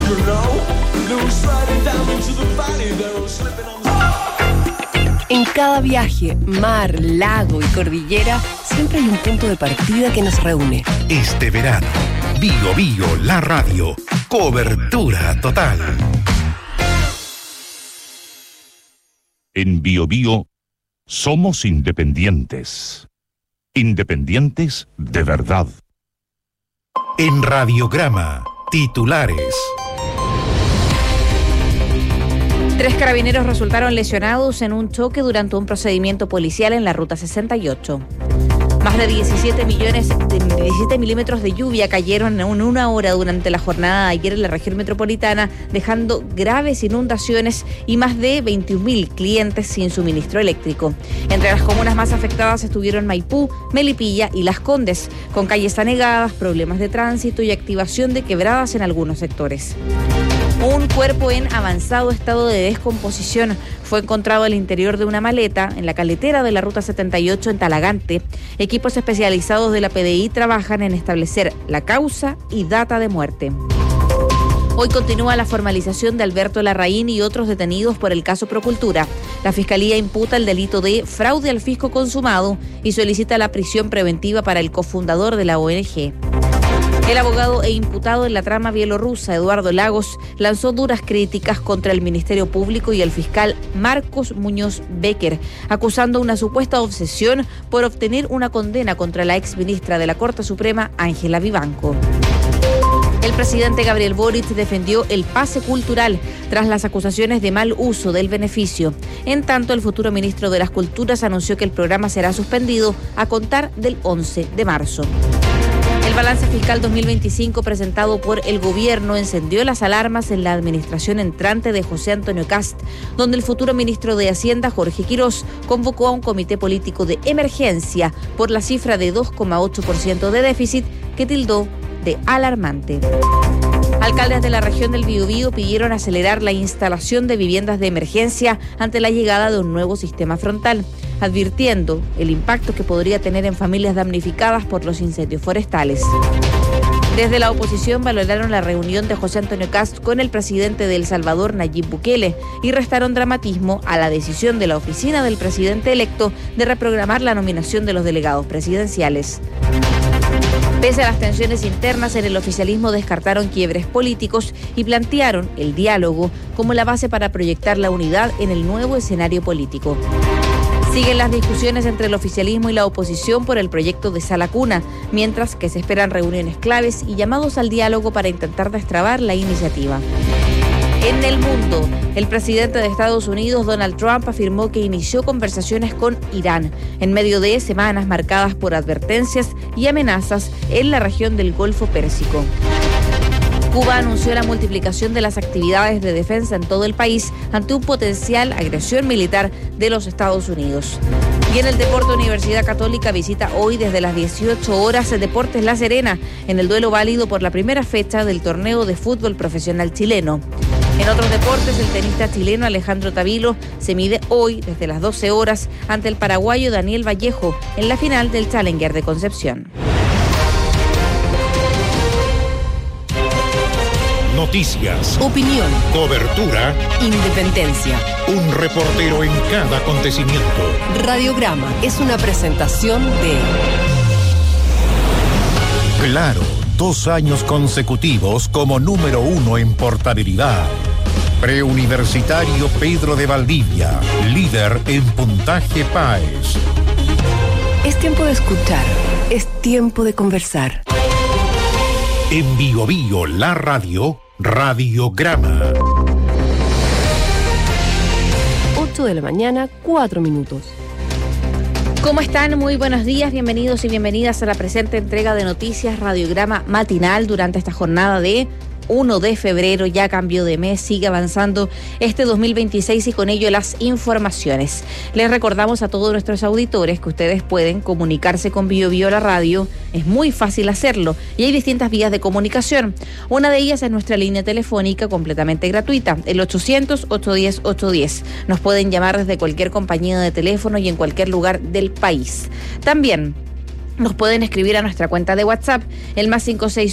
En cada viaje, mar, lago y cordillera, siempre hay un punto de partida que nos reúne. Este verano, Bío Bío, la radio. Cobertura total. En Bío Bío somos independientes. Independientes de verdad. En Radiograma, titulares. 3 carabineros resultaron lesionados en un choque durante un procedimiento policial en la Ruta 68. Más de 17 milímetros de lluvia cayeron en una hora durante la jornada de ayer en la región metropolitana, dejando graves inundaciones y más de 21.000 clientes sin suministro eléctrico. Entre las comunas más afectadas estuvieron Maipú, Melipilla y Las Condes, con calles anegadas, problemas de tránsito y activación de quebradas en algunos sectores. Un cuerpo en avanzado estado de descomposición fue encontrado al interior de una maleta en la caletera de la Ruta 78 en Talagante. Equipos especializados de la PDI trabajan en establecer la causa y data de muerte. Hoy continúa la formalización de Alberto Larraín y otros detenidos por el caso Procultura. La Fiscalía imputa el delito de fraude al fisco consumado y solicita la prisión preventiva para el cofundador de la ONG. El abogado e imputado en la trama bielorrusa, Eduardo Lagos, lanzó duras críticas contra el Ministerio Público y el fiscal Marcos Muñoz Becker, acusando una supuesta obsesión por obtener una condena contra la exministra de la Corte Suprema, Ángela Vivanco. El presidente Gabriel Boric defendió el pase cultural tras las acusaciones de mal uso del beneficio. En tanto, el futuro ministro de las Culturas anunció que el programa será suspendido a contar del 11 de marzo. El balance fiscal 2025 presentado por el gobierno encendió las alarmas en la administración entrante de José Antonio Kast, donde el futuro ministro de Hacienda, Jorge Quirós, convocó a un comité político de emergencia por la cifra de 2,8% de déficit que tildó de alarmante. Alcaldes de la región del Biobío pidieron acelerar la instalación de viviendas de emergencia ante la llegada de un nuevo sistema frontal, advirtiendo el impacto que podría tener en familias damnificadas por los incendios forestales. Desde la oposición valoraron la reunión de José Antonio Kast con el presidente de El Salvador, Nayib Bukele, y restaron dramatismo a la decisión de la oficina del presidente electo de reprogramar la nominación de los delegados presidenciales. Pese a las tensiones internas en el oficialismo, descartaron quiebres políticos y plantearon el diálogo como la base para proyectar la unidad en el nuevo escenario político. Siguen las discusiones entre el oficialismo y la oposición por el proyecto de Sala Cuna, mientras que se esperan reuniones claves y llamados al diálogo para intentar destrabar la iniciativa. En el mundo, el presidente de Estados Unidos, Donald Trump, afirmó que inició conversaciones con Irán en medio de semanas marcadas por advertencias y amenazas en la región del Golfo Pérsico. Cuba anunció la multiplicación de las actividades de defensa en todo el país ante un potencial agresión militar de los Estados Unidos. Y en el deporte, Universidad Católica visita hoy desde las 18 horas el Deportes La Serena en el duelo válido por la primera fecha del torneo de fútbol profesional chileno. En otros deportes, el tenista chileno Alejandro Tavilo se mide hoy desde las 12 horas ante el paraguayo Daniel Vallejo en la final del Challenger de Concepción. Noticias, Opinión, cobertura, independencia. un reportero en cada acontecimiento. Radiograma es una presentación de Claro, 2 años consecutivos como número 1 en portabilidad. Preuniversitario Pedro de Valdivia, líder en puntaje PAES. Es tiempo de escuchar, es tiempo de conversar. En Bío Bío, la radio, Radiograma. 8 de la mañana, 4 minutos. ¿Cómo están? Muy buenos días, bienvenidos y bienvenidas a la presente entrega de Noticias Radiograma Matinal durante esta jornada de 1 de febrero, ya cambió de mes, sigue avanzando este 2026 y con ello las informaciones. Les recordamos a todos nuestros auditores que ustedes pueden comunicarse con Bío Bío la radio, es muy fácil hacerlo y hay distintas vías de comunicación. Una de ellas es nuestra línea telefónica completamente gratuita, el 800-810-810. Nos pueden llamar desde cualquier compañía de teléfono y en cualquier lugar del país. También nos pueden escribir a nuestra cuenta de WhatsApp, el más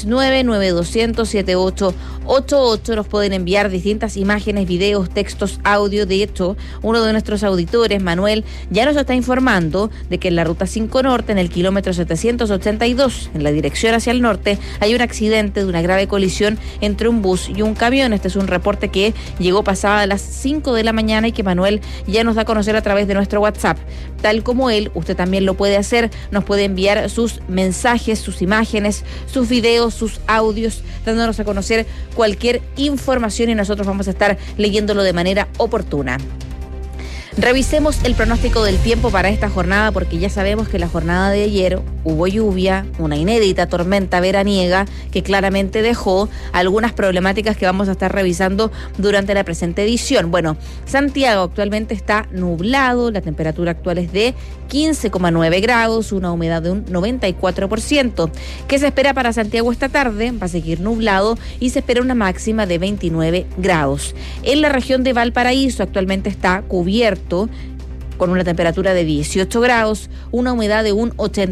569-9200-7888. Nos pueden enviar distintas imágenes, videos, textos, audio. De hecho, uno de nuestros auditores, Manuel, ya nos está informando de que en la Ruta 5 Norte, en el kilómetro 782, en la dirección hacia el norte, hay un accidente de una grave colisión entre un bus y un camión. Este es un reporte que llegó pasada las 5 de la mañana y que Manuel ya nos da a conocer a través de nuestro WhatsApp. Tal como él, usted también lo puede hacer, nos puede enviar sus mensajes, sus imágenes, sus videos, sus audios, dándonos a conocer cualquier información y nosotros vamos a estar leyéndolo de manera oportuna. Revisemos el pronóstico del tiempo para esta jornada, porque ya sabemos que la jornada de ayer hubo lluvia, una inédita tormenta veraniega que claramente dejó algunas problemáticas que vamos a estar revisando durante la presente edición. Bueno, Santiago actualmente está nublado, la temperatura actual es de 15,9 grados, una humedad de un 94%. ¿Qué se espera para Santiago esta tarde? Va a seguir nublado y se espera una máxima de 29 grados. En la región de Valparaíso actualmente está cubierto con una temperatura de 18 grados, una humedad de un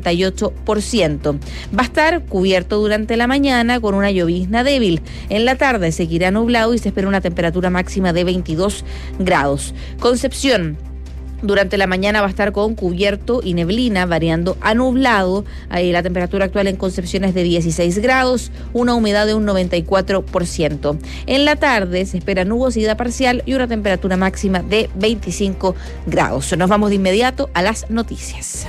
88%. Va a estar cubierto durante la mañana con una llovizna débil. En la tarde seguirá nublado y se espera una temperatura máxima de 22 grados. Concepción, durante la mañana va a estar con cubierto y neblina, variando a nublado. Ahí la temperatura actual en Concepción es de 16 grados, una humedad de un 94%. En la tarde se espera nubosidad parcial y una temperatura máxima de 25 grados. Nos vamos de inmediato a las noticias.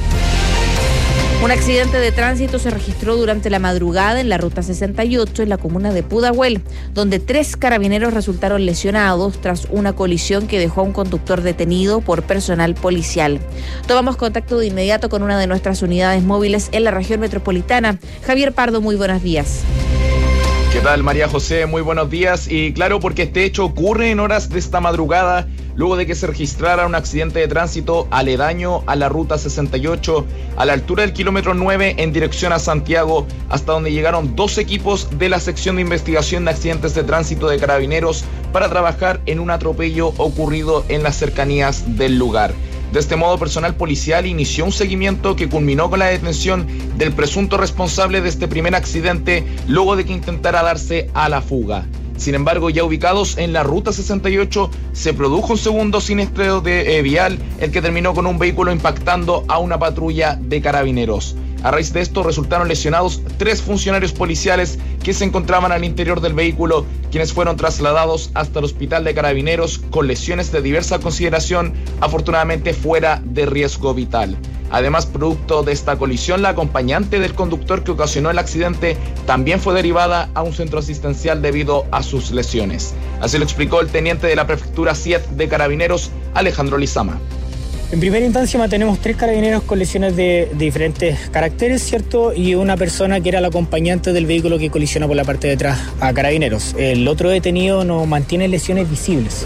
Un accidente de tránsito se registró durante la madrugada en la Ruta 68 en la comuna de Pudahuel, donde 3 carabineros resultaron lesionados tras una colisión que dejó a un conductor detenido por personal policial. Tomamos contacto de inmediato con una de nuestras unidades móviles en la región metropolitana. Javier Pardo, muy buenos días. ¿Qué tal, María José? Muy buenos días. Y claro, porque este hecho ocurre en horas de esta madrugada, luego de que se registrara un accidente de tránsito aledaño a la Ruta 68, a la altura del kilómetro 9 en dirección a Santiago, hasta donde llegaron 2 equipos de la sección de investigación de accidentes de tránsito de Carabineros para trabajar en un atropello ocurrido en las cercanías del lugar. De este modo, personal policial inició un seguimiento que culminó con la detención del presunto responsable de este primer accidente, luego de que intentara darse a la fuga. Sin embargo, ya ubicados en la Ruta 68, se produjo un segundo siniestro de vial, el que terminó con un vehículo impactando a una patrulla de Carabineros. A raíz de esto resultaron lesionados 3 funcionarios policiales que se encontraban al interior del vehículo, quienes fueron trasladados hasta el hospital de Carabineros con lesiones de diversa consideración, afortunadamente fuera de riesgo vital. Además, producto de esta colisión, la acompañante del conductor que ocasionó el accidente también fue derivada a un centro asistencial debido a sus lesiones. Así lo explicó el teniente de la prefectura 7 de Carabineros, Alejandro Lizama. En primera instancia mantenemos 3 carabineros con lesiones de diferentes caracteres, ¿cierto? Y una persona que era la acompañante del vehículo que colisionó por la parte de atrás a Carabineros. El otro detenido no mantiene lesiones visibles.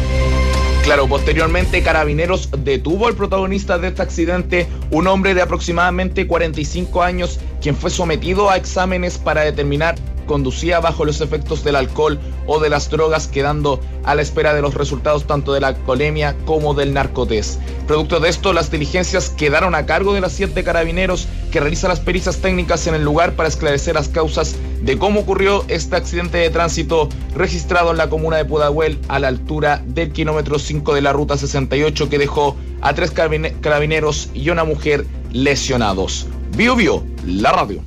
Claro, posteriormente Carabineros detuvo al protagonista de este accidente, un hombre de aproximadamente 45 años, quien fue sometido a exámenes para determinar conducía bajo los efectos del alcohol o de las drogas, quedando a la espera de los resultados tanto de la alcoholemia como del narcotest. Producto de esto, las diligencias quedaron a cargo de la 7 de Carabineros, que realiza las pericias técnicas en el lugar para esclarecer las causas de cómo ocurrió este accidente de tránsito registrado en la comuna de Pudahuel a la altura del kilómetro 5 de la Ruta 68, que dejó a 3 carabineros y una mujer lesionados. Bio Bio, la radio.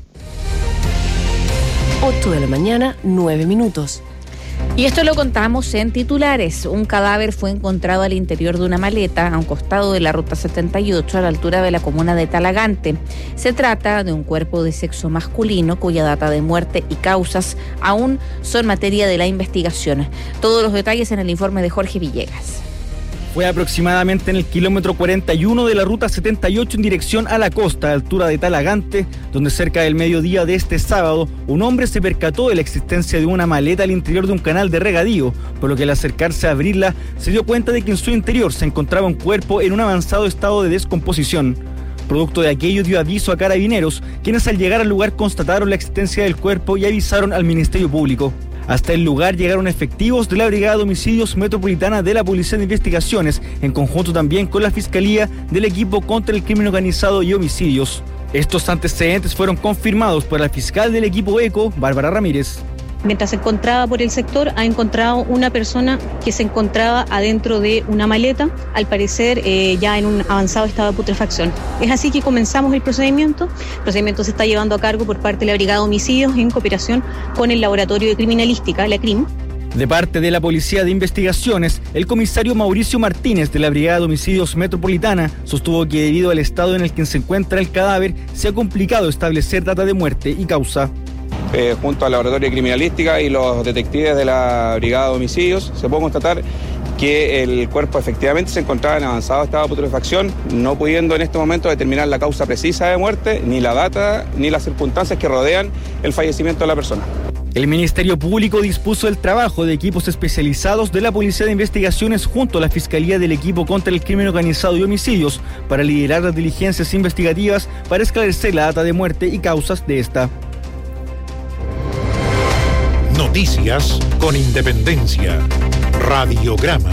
8 de la mañana, 9 minutos. Y esto lo contamos en titulares. Un cadáver fue encontrado al interior de una maleta a un costado de la Ruta 78 a la altura de la comuna de Talagante. Se trata de un cuerpo de sexo masculino cuya data de muerte y causas aún son materia de la investigación. Todos los detalles en el informe de Jorge Villegas. Fue aproximadamente en el kilómetro 41 de la Ruta 78 en dirección a la costa, a altura de Talagante, donde cerca del mediodía de este sábado, un hombre se percató de la existencia de una maleta al interior de un canal de regadío, por lo que al acercarse a abrirla, se dio cuenta de que en su interior se encontraba un cuerpo en un avanzado estado de descomposición. Producto de aquello dio aviso a Carabineros, quienes al llegar al lugar constataron la existencia del cuerpo y avisaron al Ministerio Público. Hasta el lugar llegaron efectivos de la Brigada de Homicidios Metropolitana de la Policía de Investigaciones, en conjunto también con la Fiscalía del Equipo contra el Crimen Organizado y Homicidios. Estos antecedentes fueron confirmados por la fiscal del equipo ECO, Bárbara Ramírez. Mientras se encontraba por el sector, ha encontrado una persona que se encontraba adentro de una maleta, al parecer ya en un avanzado estado de putrefacción. Es así que comenzamos el procedimiento. El procedimiento se está llevando a cargo por parte de la Brigada de Homicidios en cooperación con el Laboratorio de Criminalística, la CRIM. De parte de la Policía de Investigaciones, el comisario Mauricio Martínez de la Brigada de Homicidios Metropolitana sostuvo que debido al estado en el que se encuentra el cadáver, se ha complicado establecer data de muerte y causa. Junto al Laboratorio de Criminalística y los detectives de la Brigada de Homicidios, se puede constatar que el cuerpo efectivamente se encontraba en avanzado estado de putrefacción, no pudiendo en este momento determinar la causa precisa de muerte, ni la data, ni las circunstancias que rodean el fallecimiento de la persona. El Ministerio Público dispuso el trabajo de equipos especializados de la Policía de Investigaciones junto a la Fiscalía del Equipo contra el Crimen Organizado y Homicidios para liderar las diligencias investigativas para esclarecer la data de muerte y causas de esta. Noticias con independencia. Radiograma.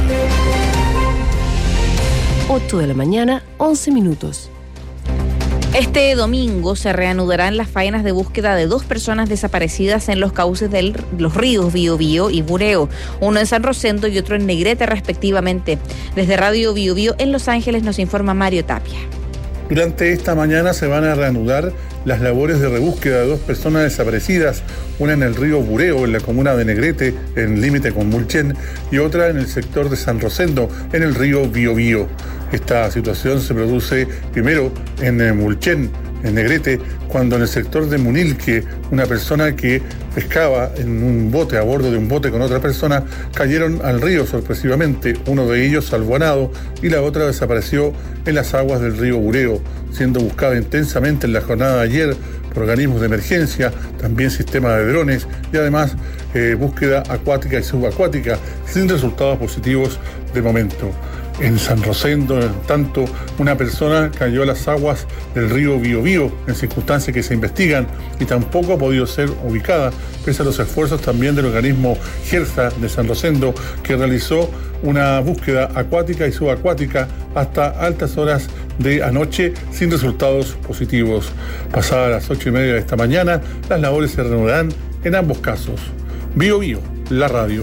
8 de la mañana, 11 minutos. Este domingo se reanudarán las faenas de búsqueda de 2 personas desaparecidas en los cauces de los ríos Biobío y Bureo, uno en San Rosendo y otro en Negrete respectivamente. Desde Radio Biobío en Los Ángeles nos informa Mario Tapia. Durante esta mañana se van a reanudar las labores de rebúsqueda de 2 personas desaparecidas, una en el río Bureo, en la comuna de Negrete, en límite con Mulchen, y otra en el sector de San Rosendo, en el río Biobío. Esta situación se produce primero en Mulchen, en Negrete, cuando en el sector de Munilque, una persona que pescaba en un bote, a bordo de un bote con otra persona, cayeron al río sorpresivamente. Uno de ellos salvó a nado y la otra desapareció en las aguas del río Bureo, siendo buscada intensamente en la jornada de ayer por organismos de emergencia, también sistema de drones y además búsqueda acuática y subacuática, sin resultados positivos de momento. En San Rosendo, en tanto, una persona cayó a las aguas del río Biobío en circunstancias que se investigan y tampoco ha podido ser ubicada, pese a los esfuerzos también del organismo GERSA de San Rosendo, que realizó una búsqueda acuática y subacuática hasta altas horas de anoche sin resultados positivos. Pasadas las 8:30 de esta mañana, las labores se reanudarán en ambos casos. Biobío, la radio.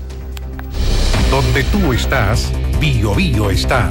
Donde tú estás, Biobío está.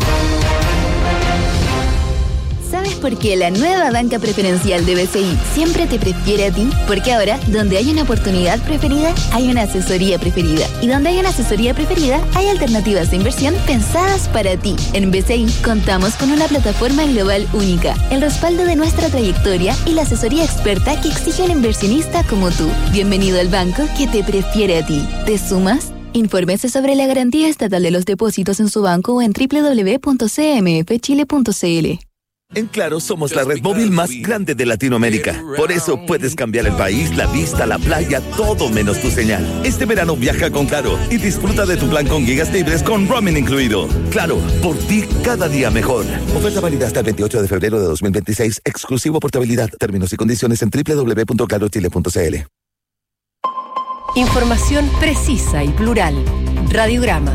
¿Sabes por qué la nueva banca preferencial de BCI siempre te prefiere a ti? Porque ahora, donde hay una oportunidad preferida, hay una asesoría preferida. Y donde hay una asesoría preferida, hay alternativas de inversión pensadas para ti. En BCI contamos con una plataforma global única, el respaldo de nuestra trayectoria y la asesoría experta que exige un inversionista como tú. Bienvenido al banco que te prefiere a ti. ¿Te sumas? Infórmese sobre la garantía estatal de los depósitos en su banco o en www.cmfchile.cl. En Claro somos la red móvil más grande de Latinoamérica. Por eso puedes cambiar el país, la vista, la playa, todo menos tu señal. Este verano viaja con Claro y disfruta de tu plan con gigas libres con roaming incluido. Claro, por ti cada día mejor. Oferta válida hasta el 28 de febrero de 2026. Exclusivo portabilidad. Términos y condiciones en www.clarochile.cl. Información precisa y plural. Radiograma.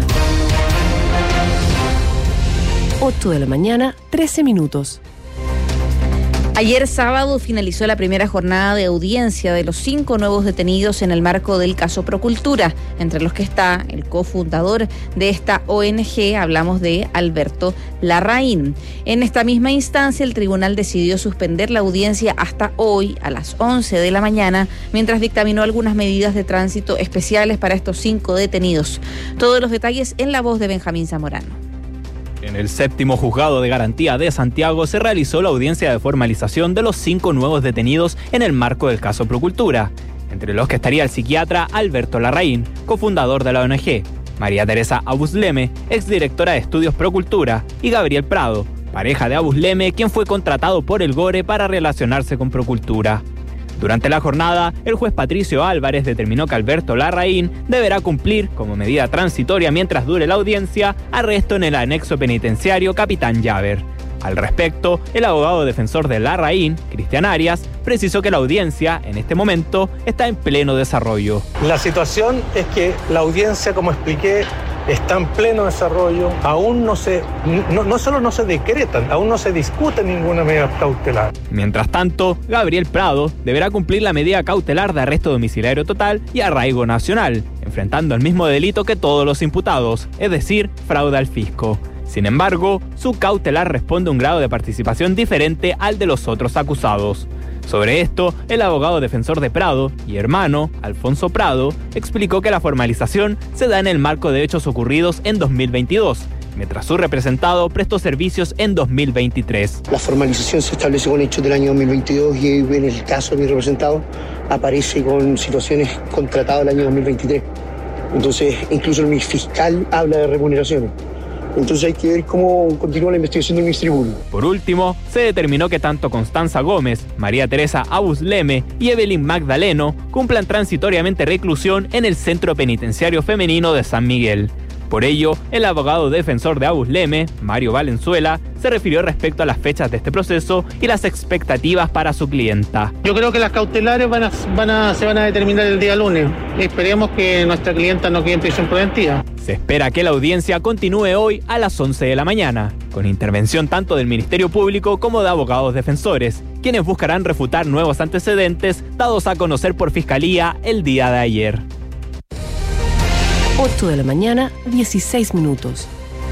8 de la mañana, 13 minutos. Ayer sábado finalizó la primera jornada de audiencia de los 5 nuevos detenidos en el marco del caso Procultura, entre los que está el cofundador de esta ONG, hablamos de Alberto Larraín. En esta misma instancia, el tribunal decidió suspender la audiencia hasta hoy a las 11 de la mañana, mientras dictaminó algunas medidas de tránsito especiales para estos 5 detenidos. Todos los detalles en la voz de Benjamín Zamorano. En el 7º Juzgado de Garantía de Santiago se realizó la audiencia de formalización de los 5 nuevos detenidos en el marco del caso Procultura, entre los que estaría el psiquiatra Alberto Larraín, cofundador de la ONG, María Teresa Abusleme, exdirectora de Estudios Procultura, y Gabriel Prado, pareja de Abusleme, quien fue contratado por el GORE para relacionarse con Procultura. Durante la jornada, el juez Patricio Álvarez determinó que Alberto Larraín deberá cumplir, como medida transitoria mientras dure la audiencia, arresto en el anexo penitenciario Capitán Llaver. Al respecto, el abogado defensor de Larraín, Cristian Arias, precisó que la audiencia, en este momento, está en pleno desarrollo. La situación es que la audiencia, como expliqué, está en pleno desarrollo, aún no solo no se decretan, aún no se discute ninguna medida cautelar. Mientras tanto, Gabriel Prado deberá cumplir la medida cautelar de arresto domiciliario total y arraigo nacional, enfrentando el mismo delito que todos los imputados, es decir, fraude al fisco. Sin embargo, su cautelar responde a un grado de participación diferente al de los otros acusados. Sobre esto, el abogado defensor de Prado y hermano, Alfonso Prado, explicó que la formalización se da en el marco de hechos ocurridos en 2022, mientras su representado prestó servicios en 2023. La formalización se establece con hechos del año 2022 y en el caso de mi representado aparece con situaciones contratadas del año 2023. Entonces, incluso mi fiscal habla de remuneraciones. Entonces hay que ver cómo continúa la investigación del Ministerio Público. Por último, se determinó que tanto Constanza Gómez, María Teresa Abusleme y Evelyn Magdaleno cumplan transitoriamente reclusión en el Centro Penitenciario Femenino de San Miguel. Por ello, el abogado defensor de Abusleme, Mario Valenzuela, se refirió respecto a las fechas de este proceso y las expectativas para su clienta. Yo creo que las cautelares se van a determinar el día lunes. Esperemos que nuestra clienta no quede en prisión preventiva. Se espera que la audiencia continúe hoy a las 11 de la mañana, con intervención tanto del Ministerio Público como de abogados defensores, quienes buscarán refutar nuevos antecedentes dados a conocer por Fiscalía el día de ayer. 8 de la mañana, 16 minutos.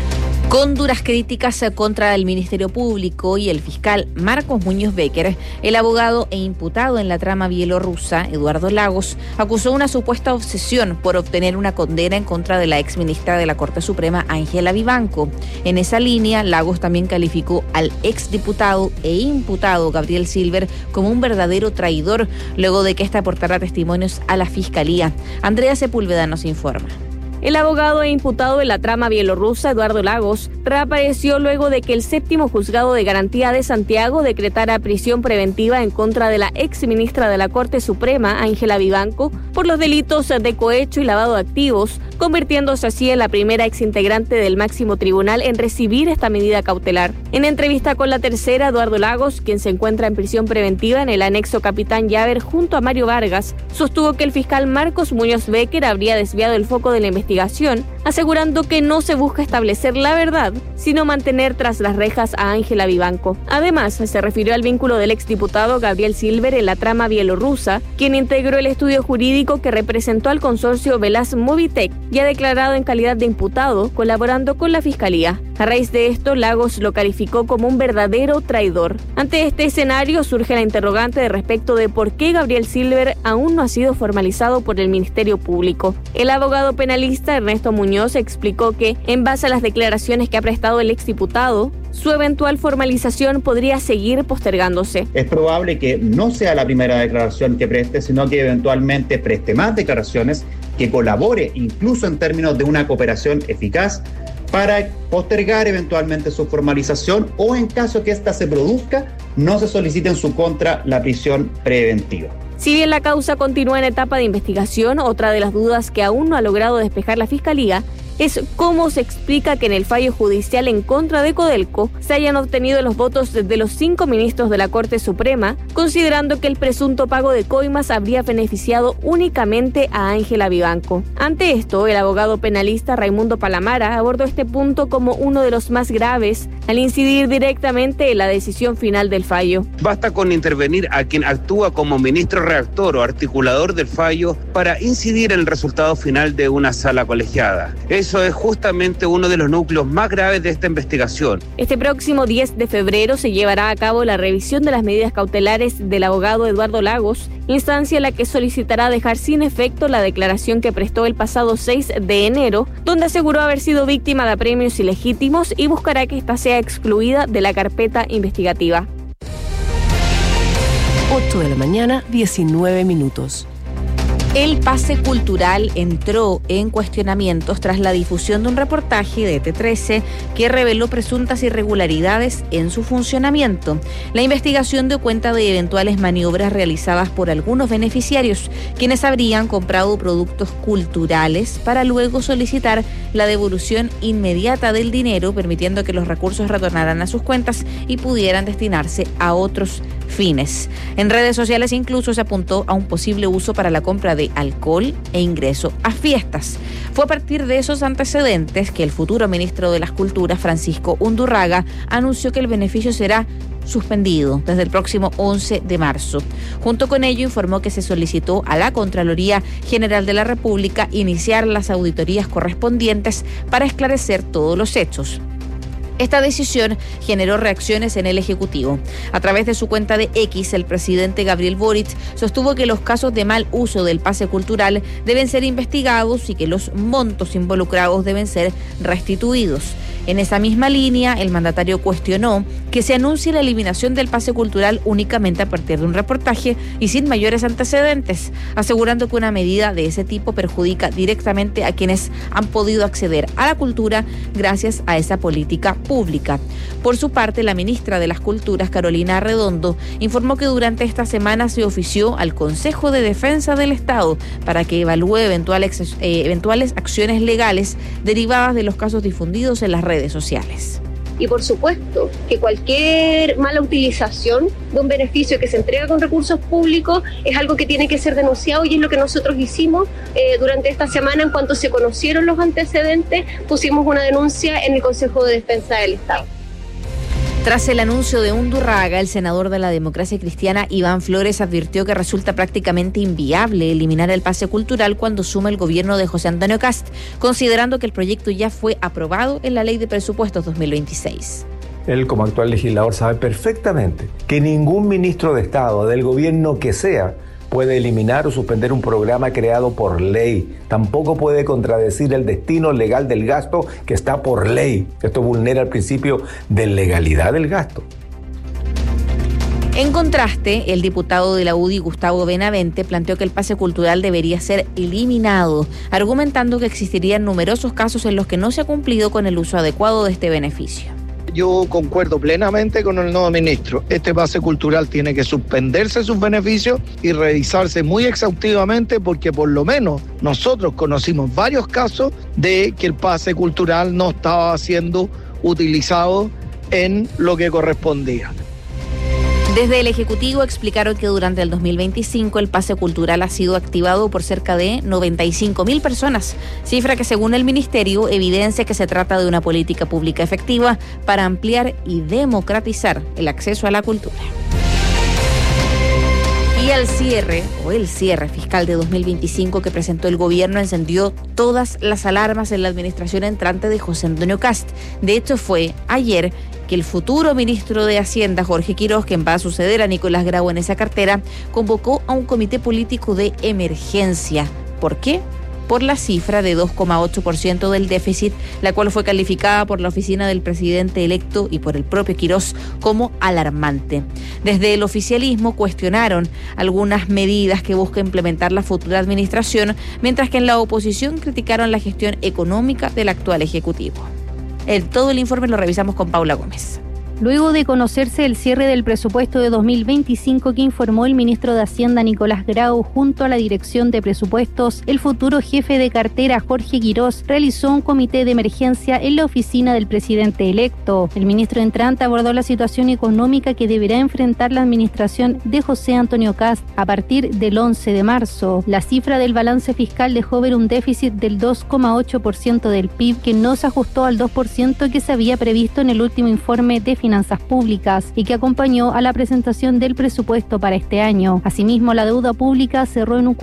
Con duras críticas contra el Ministerio Público y el fiscal Marcos Muñoz Becker, el abogado e imputado en la trama bielorrusa, Eduardo Lagos, acusó una supuesta obsesión por obtener una condena en contra de la exministra de la Corte Suprema, Ángela Vivanco. En esa línea, Lagos también calificó al exdiputado e imputado Gabriel Silver como un verdadero traidor, luego de que éste aportara testimonios a la Fiscalía. Andrea Sepúlveda nos informa. El abogado e imputado de la trama bielorrusa, Eduardo Lagos, reapareció luego de que el séptimo juzgado de garantía de Santiago decretara prisión preventiva en contra de la exministra de la Corte Suprema, Ángela Vivanco, por los delitos de cohecho y lavado de activos, convirtiéndose así en la primera exintegrante del máximo tribunal en recibir esta medida cautelar. En entrevista con La Tercera, Eduardo Lagos, quien se encuentra en prisión preventiva en el anexo Capitán Llaver junto a Mario Vargas, sostuvo que el fiscal Marcos Muñoz Becker habría desviado el foco de la investigación, asegurando que no se busca establecer la verdad, sino mantener tras las rejas a Ángela Vivanco. Además, se refirió al vínculo del exdiputado Gabriel Silver en la trama bielorrusa, quien integró el estudio jurídico que representó al consorcio Velas Movitech y ha declarado en calidad de imputado, colaborando con la Fiscalía. A raíz de esto, Lagos lo calificó como un verdadero traidor. Ante este escenario, surge la interrogante de respecto de por qué Gabriel Silver aún no ha sido formalizado por el Ministerio Público. El abogado penalista Ernesto Muñoz explicó que, en base a las declaraciones que ha prestado el exdiputado, su eventual formalización podría seguir postergándose. Es probable que no sea la primera declaración que preste, sino que eventualmente preste más declaraciones, que colabore incluso en términos de una cooperación eficaz para postergar eventualmente su formalización o, en caso que ésta se produzca, no se solicite en su contra la prisión preventiva. Si bien la causa continúa en etapa de investigación, otra de las dudas que aún no ha logrado despejar la Fiscalía es cómo se explica que en el fallo judicial en contra de Codelco se hayan obtenido los votos de los 5 ministros de la Corte Suprema, considerando que el presunto pago de coimas habría beneficiado únicamente a Ángela Vivanco. Ante esto, el abogado penalista Raimundo Palamara abordó este punto como uno de los más graves, al incidir directamente en la decisión final del fallo. Basta con intervenir a quien actúa como ministro redactor o articulador del fallo para incidir en el resultado final de una sala colegiada. Eso es justamente uno de los núcleos más graves de esta investigación. Este próximo 10 de febrero se llevará a cabo la revisión de las medidas cautelares del abogado Eduardo Lagos, instancia en la que solicitará dejar sin efecto la declaración que prestó el pasado 6 de enero, donde aseguró haber sido víctima de apremios ilegítimos y buscará que ésta sea excluida de la carpeta investigativa. 8 de la mañana, 19 minutos. El pase cultural entró en cuestionamientos tras la difusión de un reportaje de T13 que reveló presuntas irregularidades en su funcionamiento. La investigación dio cuenta de eventuales maniobras realizadas por algunos beneficiarios, quienes habrían comprado productos culturales para luego solicitar la devolución inmediata del dinero, permitiendo que los recursos retornaran a sus cuentas y pudieran destinarse a otros fines. En redes sociales incluso se apuntó a un posible uso para la compra de alcohol e ingreso a fiestas. Fue a partir de esos antecedentes que el futuro ministro de las Culturas, Francisco Undurraga, anunció que el beneficio será suspendido desde el próximo 11 de marzo. Junto con ello, informó que se solicitó a la Contraloría General de la República iniciar las auditorías correspondientes para esclarecer todos los hechos. Esta decisión generó reacciones en el Ejecutivo. A través de su cuenta de X, el presidente Gabriel Boric sostuvo que los casos de mal uso del pase cultural deben ser investigados y que los montos involucrados deben ser restituidos. En esa misma línea, el mandatario cuestionó que se anuncie la eliminación del pase cultural únicamente a partir de un reportaje y sin mayores antecedentes, asegurando que una medida de ese tipo perjudica directamente a quienes han podido acceder a la cultura gracias a esa política pública. Por su parte, la ministra de las Culturas, Carolina Arredondo, informó que durante esta semana se ofició al Consejo de Defensa del Estado para que evalúe eventuales acciones legales derivadas de los casos difundidos en las redes sociales. Y por supuesto que cualquier mala utilización de un beneficio que se entrega con recursos públicos es algo que tiene que ser denunciado, y es lo que nosotros hicimos durante esta semana. En cuanto se conocieron los antecedentes, pusimos una denuncia en el Consejo de Defensa del Estado. Tras el anuncio de Undurraga, el senador de la Democracia Cristiana, Iván Flores, advirtió que resulta prácticamente inviable eliminar el pase cultural cuando suma el gobierno de José Antonio Kast, considerando que el proyecto ya fue aprobado en la Ley de Presupuestos 2026. Él, como actual legislador, sabe perfectamente que ningún ministro de Estado, del gobierno que sea, puede eliminar o suspender un programa creado por ley. Tampoco puede contradecir el destino legal del gasto que está por ley. Esto vulnera el principio de legalidad del gasto. En contraste, el diputado de la UDI, Gustavo Benavente, planteó que el pase cultural debería ser eliminado, argumentando que existirían numerosos casos en los que no se ha cumplido con el uso adecuado de este beneficio. Yo concuerdo plenamente con el nuevo ministro. Este pase cultural tiene que suspenderse sus beneficios y revisarse muy exhaustivamente, porque por lo menos nosotros conocimos varios casos de que el pase cultural no estaba siendo utilizado en lo que correspondía. Desde el Ejecutivo explicaron que durante el 2025 el pase cultural ha sido activado por cerca de 95.000 personas, cifra que según el Ministerio evidencia que se trata de una política pública efectiva para ampliar y democratizar el acceso a la cultura. Y el cierre fiscal de 2025 que presentó el gobierno encendió todas las alarmas en la administración entrante de José Antonio Kast. De hecho, fue ayer que el futuro ministro de Hacienda, Jorge Quirós, quien va a suceder a Nicolás Grau en esa cartera, convocó a un comité político de emergencia. ¿Por qué? Por la cifra de 2,8% del déficit, la cual fue calificada por la oficina del presidente electo y por el propio Quirós como alarmante. Desde el oficialismo cuestionaron algunas medidas que busca implementar la futura administración, mientras que en la oposición criticaron la gestión económica del actual Ejecutivo. Todo el informe lo revisamos con Paula Gómez. Luego de conocerse el cierre del presupuesto de 2025 que informó el ministro de Hacienda Nicolás Grau junto a la Dirección de Presupuestos, el futuro jefe de cartera Jorge Quirós realizó un comité de emergencia en la oficina del presidente electo. El ministro entrante abordó la situación económica que deberá enfrentar la administración de José Antonio Kast a partir del 11 de marzo. La cifra del balance fiscal dejó ver un déficit del 2,8% del PIB que no se ajustó al 2% que se había previsto en el último informe de Finanzas Públicas y que acompañó a la presentación del presupuesto para este año. Asimismo, la deuda pública cerró en un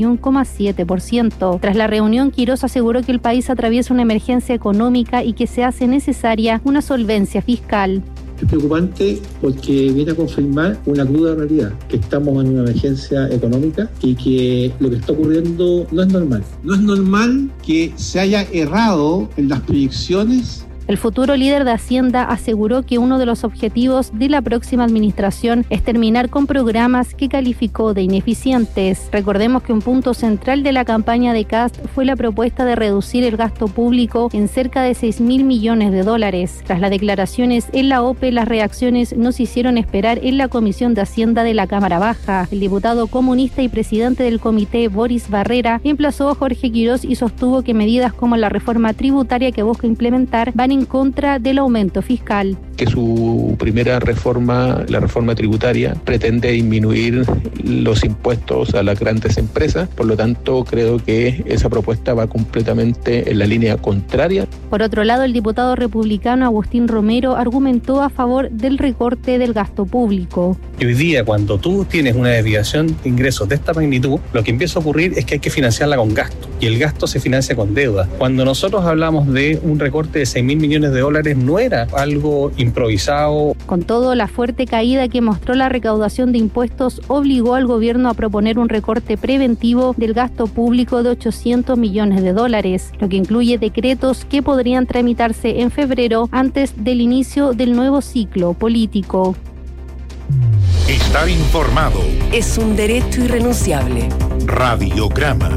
41,7%. Tras la reunión, Quirós aseguró que el país atraviesa una emergencia económica y que se hace necesaria una solvencia fiscal. Es preocupante porque viene a confirmar una cruda realidad, que estamos en una emergencia económica y que lo que está ocurriendo no es normal. No es normal que se haya errado en las proyecciones. El futuro líder de Hacienda aseguró que uno de los objetivos de la próxima administración es terminar con programas que calificó de ineficientes. Recordemos que un punto central de la campaña de Kast fue la propuesta de reducir el gasto público en cerca de $6.000 millones. Tras las declaraciones en la OPE, las reacciones no se hicieron esperar en la Comisión de Hacienda de la Cámara Baja. El diputado comunista y presidente del comité, Boris Barrera, emplazó a Jorge Quirós y sostuvo que medidas como la reforma tributaria que busca implementar van en contra del aumento fiscal. Que su primera reforma, la reforma tributaria, pretende disminuir los impuestos a las grandes empresas. Por lo tanto, creo que esa propuesta va completamente en la línea contraria. Por otro lado, el diputado republicano Agustín Romero argumentó a favor del recorte del gasto público. Hoy día, cuando tú tienes una desviación de ingresos de esta magnitud, lo que empieza a ocurrir es que hay que financiarla con gasto, y el gasto se financia con deuda. Cuando nosotros hablamos de un recorte de 6.000 millones de dólares, no era algo improvisado. Con todo, la fuerte caída que mostró la recaudación de impuestos obligó al gobierno a proponer un recorte preventivo del gasto público de 800 millones de dólares, lo que incluye decretos que podrían tramitarse en febrero antes del inicio del nuevo ciclo político. Estar informado es un derecho irrenunciable. Radiograma.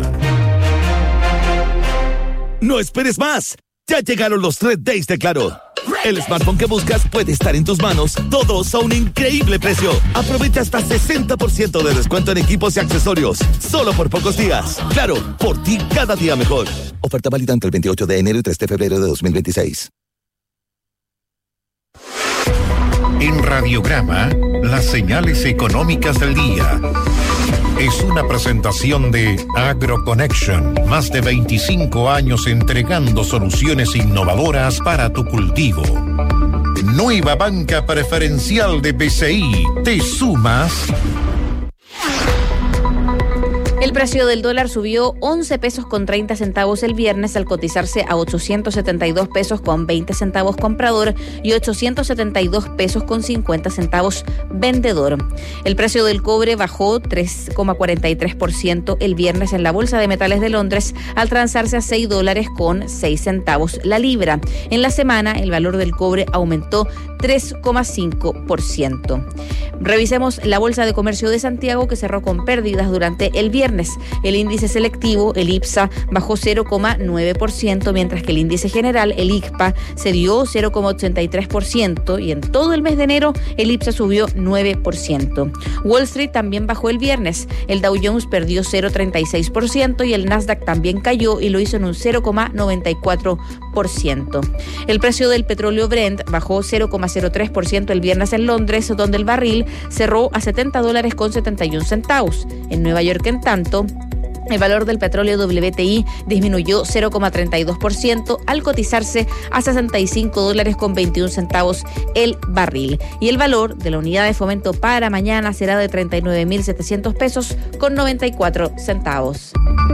No esperes más. Ya llegaron los Red Days de Claro. El smartphone que buscas puede estar en tus manos, todos a un increíble precio. Aprovecha hasta 60% de descuento en equipos y accesorios, solo por pocos días. Claro, por ti cada día mejor. Oferta válida entre el 28 de enero y 3 de febrero de 2026. En Radiograma, las señales económicas del día. Es una presentación de AgroConnection. Más de 25 años entregando soluciones innovadoras para tu cultivo. Nueva banca preferencial de BCI. ¿Te sumas? El precio del dólar subió 11 pesos con 30 centavos el viernes al cotizarse a 872 pesos con 20 centavos comprador y 872 pesos con 50 centavos vendedor. El precio del cobre bajó 3,43% el viernes en la Bolsa de Metales de Londres al transarse a $6 con 6 centavos la libra. En la semana, el valor del cobre aumentó 3,5%. Revisemos la Bolsa de Comercio de Santiago, que cerró con pérdidas durante el viernes. El índice selectivo, el IPSA, bajó 0,9%, mientras que el índice general, el ICPA, cedió 0,83% y en todo el mes de enero el IPSA subió 9%. Wall Street también bajó el viernes. El Dow Jones perdió 0,36% y el Nasdaq también cayó y lo hizo en un 0,94%. El precio del petróleo Brent bajó 0,03% el viernes en Londres, donde el barril cerró a $70 con 71 centavos. En Nueva York, en tanto, el valor del petróleo WTI disminuyó 0,32% al cotizarse a $65 con 21 centavos el barril. Y el valor de la unidad de fomento para mañana será de 39.700 pesos con 94 centavos.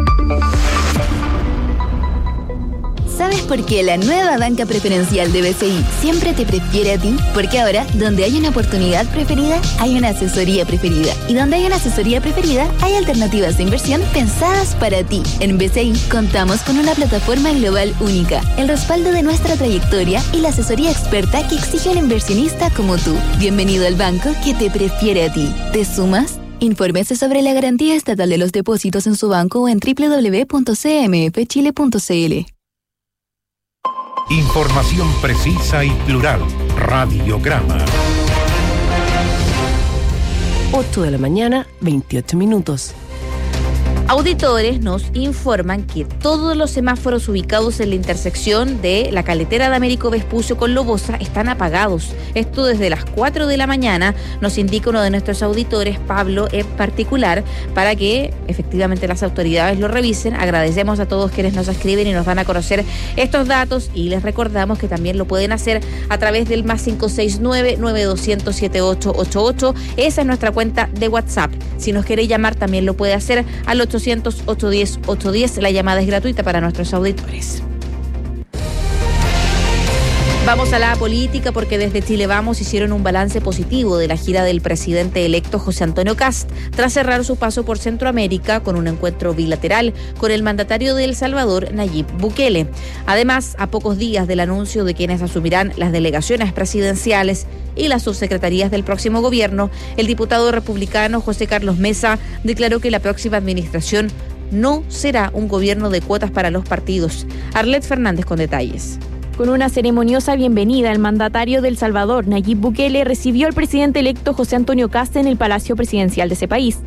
¿Sabes por qué la nueva banca preferencial de BCI siempre te prefiere a ti? Porque ahora, donde hay una oportunidad preferida, hay una asesoría preferida. Y donde hay una asesoría preferida, hay alternativas de inversión pensadas para ti. En BCI contamos con una plataforma global única, el respaldo de nuestra trayectoria y la asesoría experta que exige un inversionista como tú. Bienvenido al banco que te prefiere a ti. ¿Te sumas? Infórmese sobre la garantía estatal de los depósitos en su banco o en www.cmfchile.cl. Información precisa y plural. Radiograma. 8 de la mañana, 28 minutos. Auditores nos informan que todos los semáforos ubicados en la intersección de la Caletera de Américo Vespucio con Lobosa están apagados. Esto desde las 4 de la mañana, nos indica uno de nuestros auditores, Pablo en particular, para que efectivamente las autoridades lo revisen. Agradecemos a todos quienes nos escriben y nos dan a conocer estos datos y les recordamos que también lo pueden hacer a través del +569 9200 7888. Esa es nuestra cuenta de WhatsApp. Si nos quiere llamar también lo puede hacer al 800-810-810. La llamada es gratuita para nuestros auditores. Vamos a la política porque desde Chile Vamos hicieron un balance positivo de la gira del presidente electo José Antonio Kast tras cerrar su paso por Centroamérica con un encuentro bilateral con el mandatario de El Salvador, Nayib Bukele. Además, a pocos días del anuncio de quienes asumirán las delegaciones presidenciales y las subsecretarías del próximo gobierno, el diputado republicano José Carlos Mesa declaró que la próxima administración no será un gobierno de cuotas para los partidos. Arlet Fernández con detalles. Con una ceremoniosa bienvenida, el mandatario de El Salvador, Nayib Bukele, recibió al presidente electo José Antonio Kast en el Palacio Presidencial de ese país.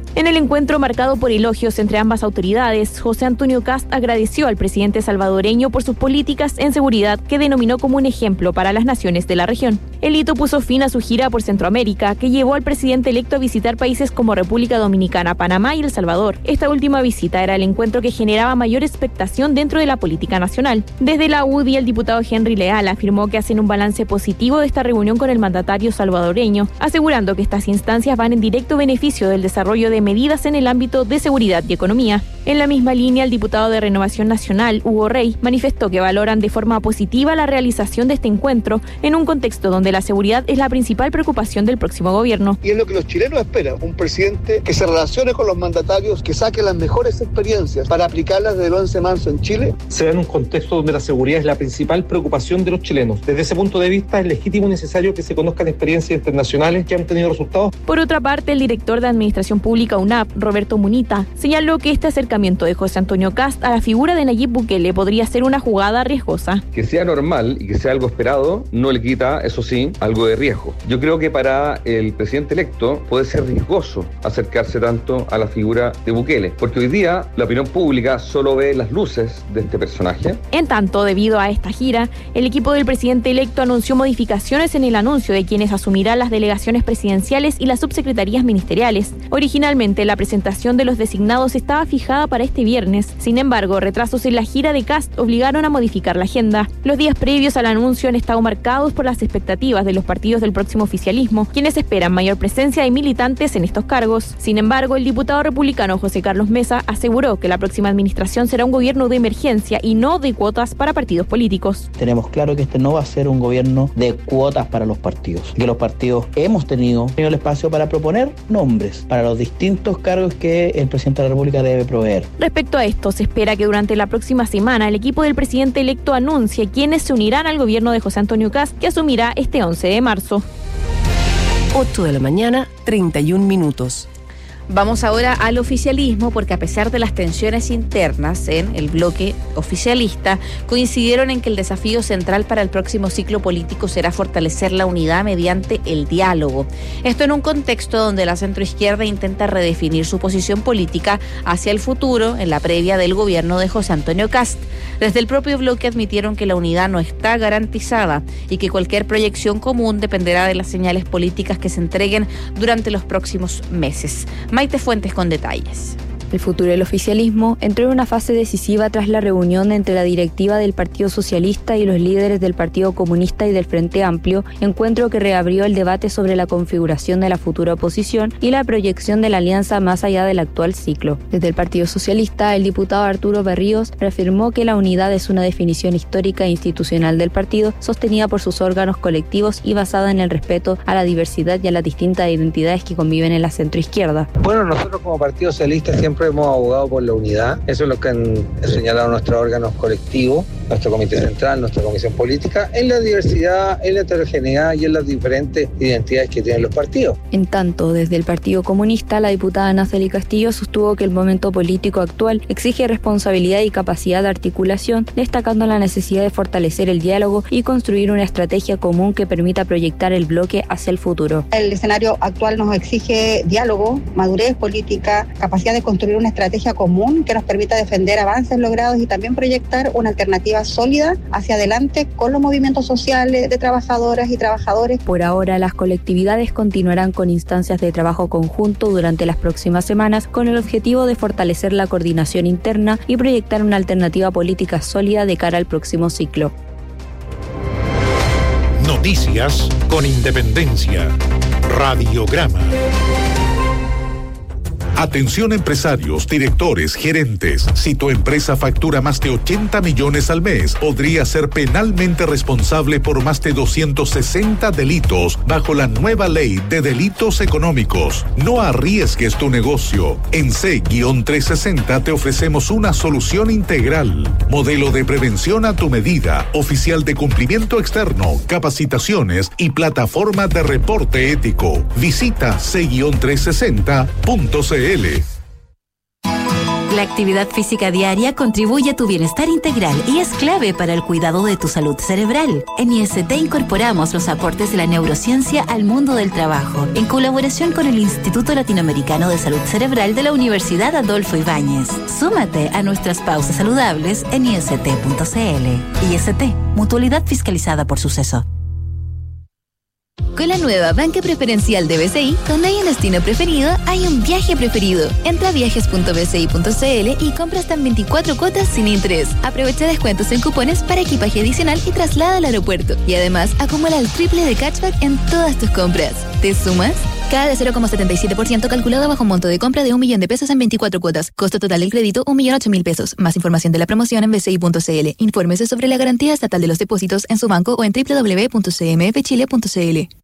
En el encuentro marcado por elogios entre ambas autoridades, José Antonio Kast agradeció al presidente salvadoreño por sus políticas en seguridad que denominó como un ejemplo para las naciones de la región. El hito puso fin a su gira por Centroamérica, que llevó al presidente electo a visitar países como República Dominicana, Panamá y El Salvador. Esta última visita era el encuentro que generaba mayor expectación dentro de la política nacional. Desde la UDI, el diputado Henry Leal afirmó que hacen un balance positivo de esta reunión con el mandatario salvadoreño, asegurando que estas instancias van en directo beneficio del desarrollo de medidas en el ámbito de seguridad y economía. En la misma línea, el diputado de Renovación Nacional, Hugo Rey, manifestó que valoran de forma positiva la realización de este encuentro en un contexto donde la seguridad es la principal preocupación del próximo gobierno. Y es lo que los chilenos esperan, un presidente que se relacione con los mandatarios, que saque las mejores experiencias para aplicarlas desde el 11 de marzo en Chile. Se da en un contexto donde la seguridad es la principal preocupación de los chilenos. Desde ese punto de vista, es legítimo y necesario que se conozcan experiencias internacionales que han tenido resultados. Por otra parte, el director de Administración Pública UNAP, Roberto Munita, señaló que este acercamiento de José Antonio Kast a la figura de Nayib Bukele podría ser una jugada riesgosa. Que sea normal y que sea algo esperado no le quita, eso sí, algo de riesgo. Yo creo que para el presidente electo puede ser riesgoso acercarse tanto a la figura de Bukele, porque hoy día la opinión pública solo ve las luces de este personaje. En tanto, debido a esta gira, el equipo del presidente electo anunció modificaciones en el anuncio de quienes asumirán las delegaciones presidenciales y las subsecretarías ministeriales. Originalmente, la presentación de los designados estaba fijada para este viernes. Sin embargo, retrasos en la gira de Kast obligaron a modificar la agenda. Los días previos al anuncio han estado marcados por las expectativas de los partidos del próximo oficialismo, quienes esperan mayor presencia de militantes en estos cargos. Sin embargo, el diputado republicano José Carlos Mesa aseguró que la próxima administración será un gobierno de emergencia y no de cuotas para partidos políticos. Tenemos claro que este no va a ser un gobierno de cuotas para los partidos, que los partidos hemos tenido el espacio para proponer nombres para los distintos cargos que el presidente de la República debe proveer. Respecto a esto, se espera que durante la próxima semana el equipo del presidente electo anuncie quiénes se unirán al gobierno de José Antonio Kast, que asumirá este 11 de marzo. 8 de la mañana, 31 minutos. Vamos ahora al oficialismo, porque a pesar de las tensiones internas en el bloque oficialista, coincidieron en que el desafío central para el próximo ciclo político será fortalecer la unidad mediante el diálogo. Esto en un contexto donde la centroizquierda intenta redefinir su posición política hacia el futuro en la previa del gobierno de José Antonio Kast. Desde el propio bloque admitieron que la unidad no está garantizada y que cualquier proyección común dependerá de las señales políticas que se entreguen durante los próximos meses. Maite Fuentes con detalles. El futuro del oficialismo entró en una fase decisiva tras la reunión entre la directiva del Partido Socialista y los líderes del Partido Comunista y del Frente Amplio, encuentro que reabrió el debate sobre la configuración de la futura oposición y la proyección de la alianza más allá del actual ciclo. Desde el Partido Socialista, el diputado Arturo Berríos reafirmó que la unidad es una definición histórica e institucional del partido, sostenida por sus órganos colectivos y basada en el respeto a la diversidad y a las distintas identidades que conviven en la centroizquierda. Bueno, nosotros como Partido Socialista siempre hemos abogado por la unidad. Eso es lo que han señalado nuestros órganos colectivos, nuestro comité central, nuestra comisión política, en la diversidad, en la heterogeneidad y en las diferentes identidades que tienen los partidos. En tanto, desde el Partido Comunista, la diputada Naceli Castillo sostuvo que el momento político actual exige responsabilidad y capacidad de articulación, destacando la necesidad de fortalecer el diálogo y construir una estrategia común que permita proyectar el bloque hacia el futuro. El escenario actual nos exige diálogo, madurez política, capacidad de construir una estrategia común que nos permita defender avances logrados y también proyectar una alternativa sólida hacia adelante con los movimientos sociales de trabajadoras y trabajadores. Por ahora, las colectividades continuarán con instancias de trabajo conjunto durante las próximas semanas con el objetivo de fortalecer la coordinación interna y proyectar una alternativa política sólida de cara al próximo ciclo. Noticias con independencia. Radiograma. Atención empresarios, directores, gerentes. Si tu empresa factura más de 80 millones al mes, podría ser penalmente responsable por más de 260 delitos bajo la nueva ley de delitos económicos. No arriesgues tu negocio. En C-360 te ofrecemos una solución integral. Modelo de prevención a tu medida, oficial de cumplimiento externo, capacitaciones y plataforma de reporte ético. Visita C-360.cl. La actividad física diaria contribuye a tu bienestar integral y es clave para el cuidado de tu salud cerebral. En IST incorporamos los aportes de la neurociencia al mundo del trabajo, en colaboración con el Instituto Latinoamericano de Salud Cerebral de la Universidad Adolfo Ibáñez. Súmate a nuestras pausas saludables en ist.cl. IST, mutualidad fiscalizada por Suceso. Con la nueva banca preferencial de BCI, donde hay un destino preferido, hay un viaje preferido. Entra a viajes.bci.cl y compra hasta en 24 cuotas sin interés. Aprovecha descuentos en cupones para equipaje adicional y traslada al aeropuerto. Y además, acumula el triple de cashback en todas tus compras. ¿Te sumas? Cada de 0,77% calculado bajo un monto de compra de 1 millón de pesos en 24 cuotas. Costo total del crédito, 1.008.000 pesos. Más información de la promoción en bci.cl. Infórmese sobre la garantía estatal de los depósitos en su banco o en www.cmfchile.cl.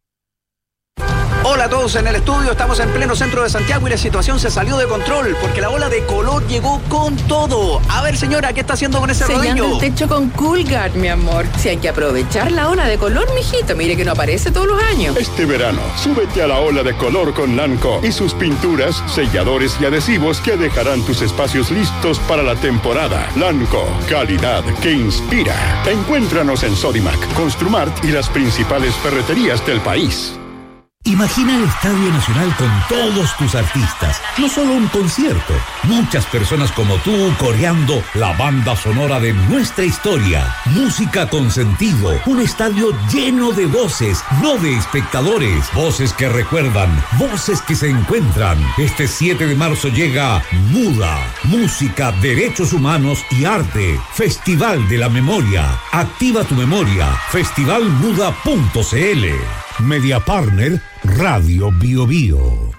Hola a todos en el estudio, estamos en pleno centro de Santiago y la situación se salió de control porque la ola de calor llegó con todo. A ver, señora, ¿qué está haciendo con ese rodillo? Sellando el techo con Coolguard, mi amor. Si hay que aprovechar la ola de color, mijito, mire que no aparece todos los años. Este verano, súbete a la ola de color con Lanco y sus pinturas, selladores y adhesivos que dejarán tus espacios listos para la temporada. Lanco, calidad que inspira. Encuéntranos en Sodimac, Construmart y las principales ferreterías del país. Imagina el Estadio Nacional con todos tus artistas. No solo un concierto, muchas personas como tú coreando la banda sonora de nuestra historia. Música con sentido, un estadio lleno de voces, no de espectadores. Voces que recuerdan, voces que se encuentran. Este 7 de marzo llega MUDA, Música, Derechos Humanos y Arte. Festival de la Memoria. Activa tu memoria. Festivalmuda.cl. Media Partner, Radio Bio Bio.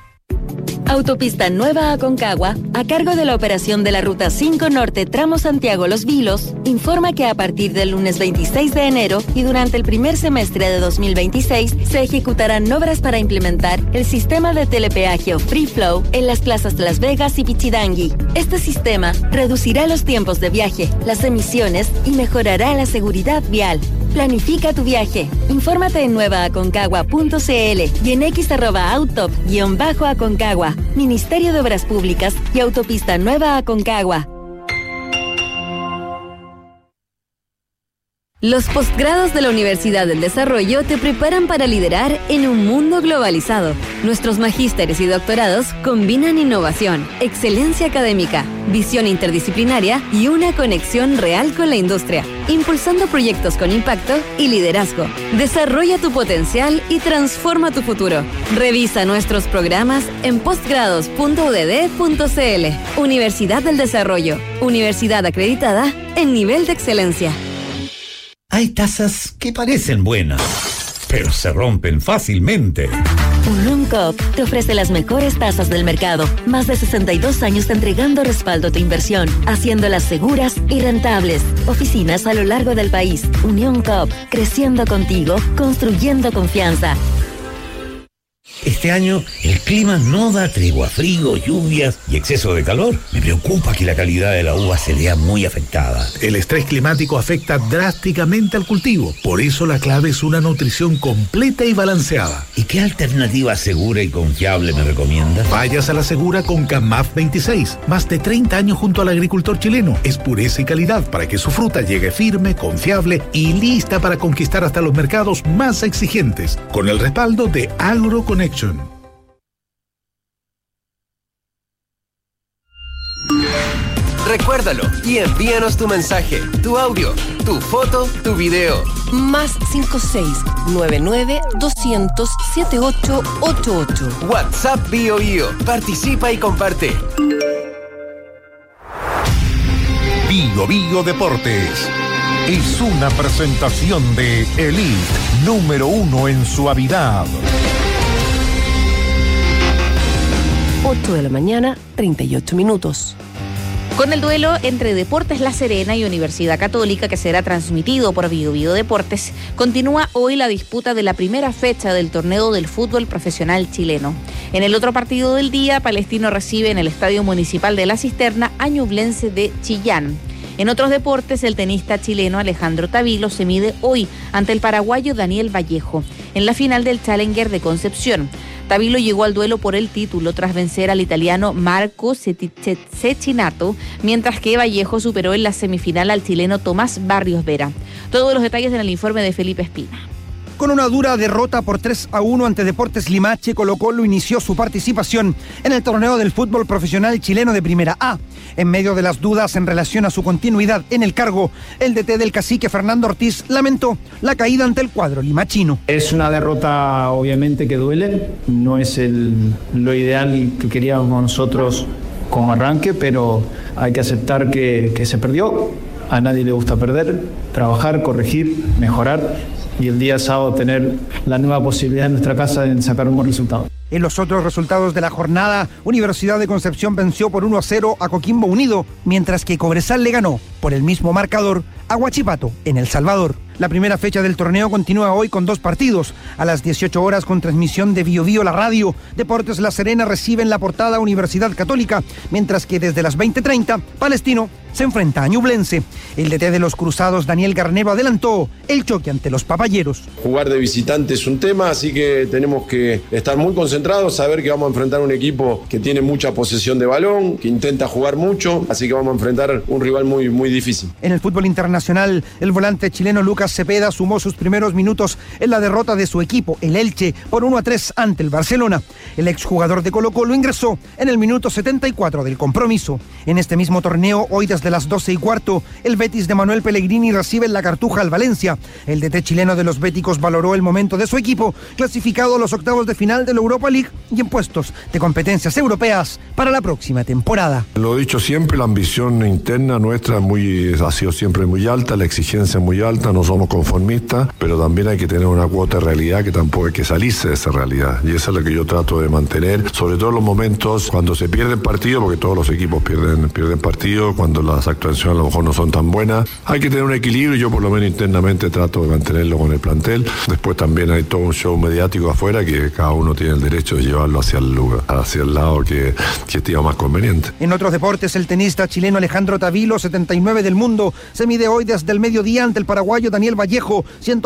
Autopista Nueva Aconcagua, a cargo de la operación de la Ruta 5 Norte tramo Santiago Los Vilos, informa que a partir del lunes 26 de enero y durante el primer semestre de 2026 se ejecutarán obras para implementar el sistema de telepeaje Free Flow en las plazas de Las Vegas y Pichidangui. Este sistema reducirá los tiempos de viaje, las emisiones y mejorará la seguridad vial. Planifica tu viaje. Infórmate en nuevaaconcagua.cl y en x@autop_Aconcagua. Ministerio de Obras Públicas y Autopista Nueva Aconcagua. Los posgrados de la Universidad del Desarrollo te preparan para liderar en un mundo globalizado. Nuestros magísteres y doctorados combinan innovación, excelencia académica, visión interdisciplinaria y una conexión real con la industria, impulsando proyectos con impacto y liderazgo. Desarrolla tu potencial y transforma tu futuro. Revisa nuestros programas en postgrados.udd.cl. Universidad del Desarrollo, universidad acreditada en nivel de excelencia. Hay tazas que parecen buenas, pero se rompen fácilmente. Unión Coop te ofrece las mejores tazas del mercado. Más de 62 años entregando respaldo a tu inversión, haciéndolas seguras y rentables. Oficinas a lo largo del país. Unión Coop, creciendo contigo, construyendo confianza. Este año el clima no da tregua, frío, lluvias y exceso de calor. Me preocupa que la calidad de la uva se vea muy afectada. El estrés climático afecta drásticamente al cultivo. Por eso la clave es una nutrición completa y balanceada. ¿Y qué alternativa segura y confiable me recomiendas? Vayas a la segura con CAMAF 26. Más de 30 años junto al agricultor chileno. Es pureza y calidad para que su fruta llegue firme, confiable y lista para conquistar hasta los mercados más exigentes. Con el respaldo de AgroConnection. Recuérdalo y envíanos tu mensaje, tu audio, tu foto, tu video. Más 56-99-200-7888. WhatsApp Bio Bio. Participa y comparte. Bio Bio Deportes es una presentación de Elite, número 1 en suavidad. 8 de la mañana, 38 minutos. Con el duelo entre Deportes La Serena y Universidad Católica, que será transmitido por Bio Bio Deportes, continúa hoy la disputa de la primera fecha del torneo del fútbol profesional chileno. En el otro partido del día, Palestino recibe en el Estadio Municipal de La Cisterna a Ñublense de Chillán. En otros deportes, el tenista chileno Alejandro Tavilo se mide hoy ante el paraguayo Daniel Vallejo en la final del Challenger de Concepción. Tabilo llegó al duelo por el título tras vencer al italiano Marco Cecchinato, mientras que Vallejo superó en la semifinal al chileno Tomás Barrios Vera. Todos los detalles en el informe de Felipe Espina. Con una dura derrota por 3-1 ante Deportes Limache, Colo-Colo inició su participación en el torneo del fútbol profesional chileno de Primera A. En medio de las dudas en relación a su continuidad en el cargo, el DT del Cacique Fernando Ortiz lamentó la caída ante el cuadro limachino. Es una derrota obviamente que duele, no es lo ideal que queríamos nosotros como arranque, pero hay que aceptar que se perdió. A nadie le gusta perder, trabajar, corregir, mejorar y el día sábado tener la nueva posibilidad en nuestra casa de sacar un buen resultado. En los otros resultados de la jornada, Universidad de Concepción venció por 1-0 a Coquimbo Unido, mientras que Cobresal le ganó por el mismo marcador a Huachipato en El Salvador. La primera fecha del torneo continúa hoy con 2 partidos. A las 18 horas con transmisión de Bio Bio La Radio, Deportes La Serena recibe en La Portada Universidad Católica, mientras que desde las 20:30, Palestino se enfrenta a Ñublense. El DT de los Cruzados, Daniel Garnero, adelantó el choque ante los papayeros. Jugar de visitante es un tema, así que tenemos que estar muy concentrados, saber que vamos a enfrentar un equipo que tiene mucha posesión de balón, que intenta jugar mucho, así que vamos a enfrentar un rival muy, muy difícil. En el fútbol internacional, el volante chileno Lucas Cepeda sumó sus primeros minutos en la derrota de su equipo, el Elche, por 1-3 ante el Barcelona. El exjugador de Colo-Colo ingresó en el minuto 74 del compromiso. En este mismo torneo, hoy desde las 12:15, el Betis de Manuel Pellegrini recibe en la Cartuja al Valencia. El DT chileno de los béticos valoró el momento de su equipo, clasificado a los octavos de final de la Europa League y en puestos de competencias europeas para la próxima temporada. Lo he dicho siempre, la ambición interna nuestra ha sido siempre muy alta, la exigencia es muy alta, no somos conformistas, pero también hay que tener una cuota de realidad que tampoco hay que salirse de esa realidad. Y eso es lo que yo trato de mantener, sobre todo en los momentos cuando se pierden partidos, porque todos los equipos pierden partidos, cuando las actuaciones a lo mejor no son tan buenas. Hay que tener un equilibrio, yo por lo menos internamente trato de mantenerlo con el plantel. Después también hay todo un show mediático afuera que cada uno tiene el derecho de llevarlo hacia el lado que estima más conveniente. En otros deportes, el tenista chileno Alejandro Tabilo, 79 del mundo, se mide hoy desde el mediodía ante el paraguayo Daniel Vallejo,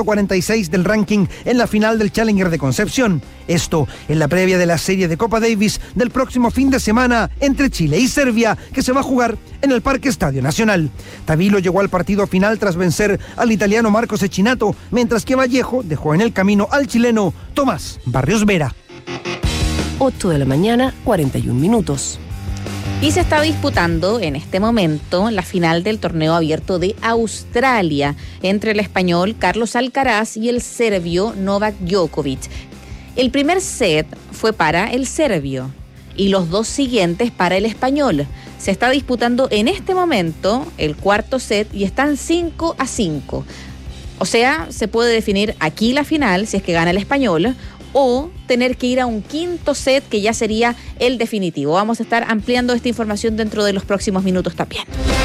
146 del ranking, en la final del Challenger de Concepción. Esto en la previa de la serie de Copa Davis del próximo fin de semana entre Chile y Serbia, que se va a jugar en el Parque Estadio Nacional. Tabilo llegó al partido final tras vencer al italiano Marco Cecchinato, mientras que Vallejo dejó en el camino al chileno Tomás Barrios Vera. 8 de la mañana, 41 minutos. Y se está disputando en este momento la final del torneo abierto de Australia entre el español Carlos Alcaraz y el serbio Novak Djokovic. El primer set fue para el serbio y los 2 siguientes para el español. Se está disputando en este momento el cuarto set y están 5-5. O sea, se puede definir aquí la final si es que gana el español, o tener que ir a un quinto set que ya sería el definitivo. Vamos a estar ampliando esta información dentro de los próximos minutos también.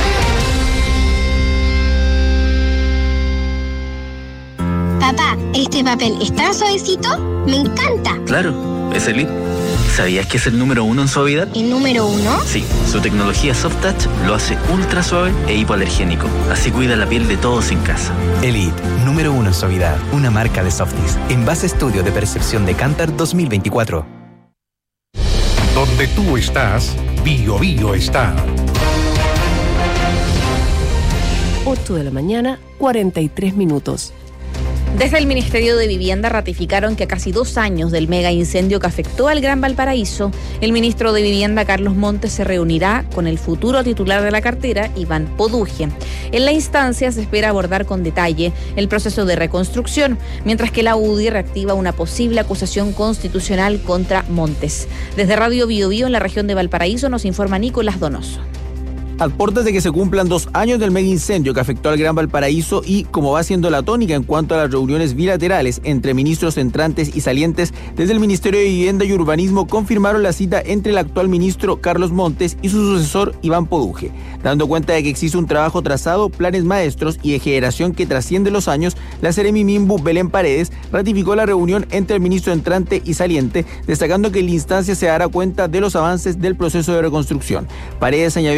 Papá, ¿este papel está suavecito? ¡Me encanta! Claro, es Elite. ¿Sabías que es el número 1 en suavidad? ¿El número 1? Sí, su tecnología Soft Touch lo hace ultra suave e hipoalergénico. Así cuida la piel de todos en casa. Elite, número 1 en suavidad, una marca de Softis. En base a estudio de percepción de Kantar 2024. Donde tú estás, Bio Bio está. 8 de la mañana, 43 minutos. Desde el Ministerio de Vivienda ratificaron que a casi 2 años del mega incendio que afectó al Gran Valparaíso, el ministro de Vivienda, Carlos Montes, se reunirá con el futuro titular de la cartera, Iván Poduje. En la instancia se espera abordar con detalle el proceso de reconstrucción, mientras que la UDI reactiva una posible acusación constitucional contra Montes. Desde Radio Bio Bio en la región de Valparaíso nos informa Nicolás Donoso. A puertas de que se cumplan 2 años del mega incendio que afectó al Gran Valparaíso y como va siendo la tónica en cuanto a las reuniones bilaterales entre ministros entrantes y salientes, desde el Ministerio de Vivienda y Urbanismo confirmaron la cita entre el actual ministro Carlos Montes y su sucesor Iván Poduje. Dando cuenta de que existe un trabajo trazado, planes maestros y de generación que trasciende los años, la Seremi Mimbu Belén Paredes ratificó la reunión entre el ministro entrante y saliente, destacando que en la instancia se dará cuenta de los avances del proceso de reconstrucción. Paredes añadió que con ello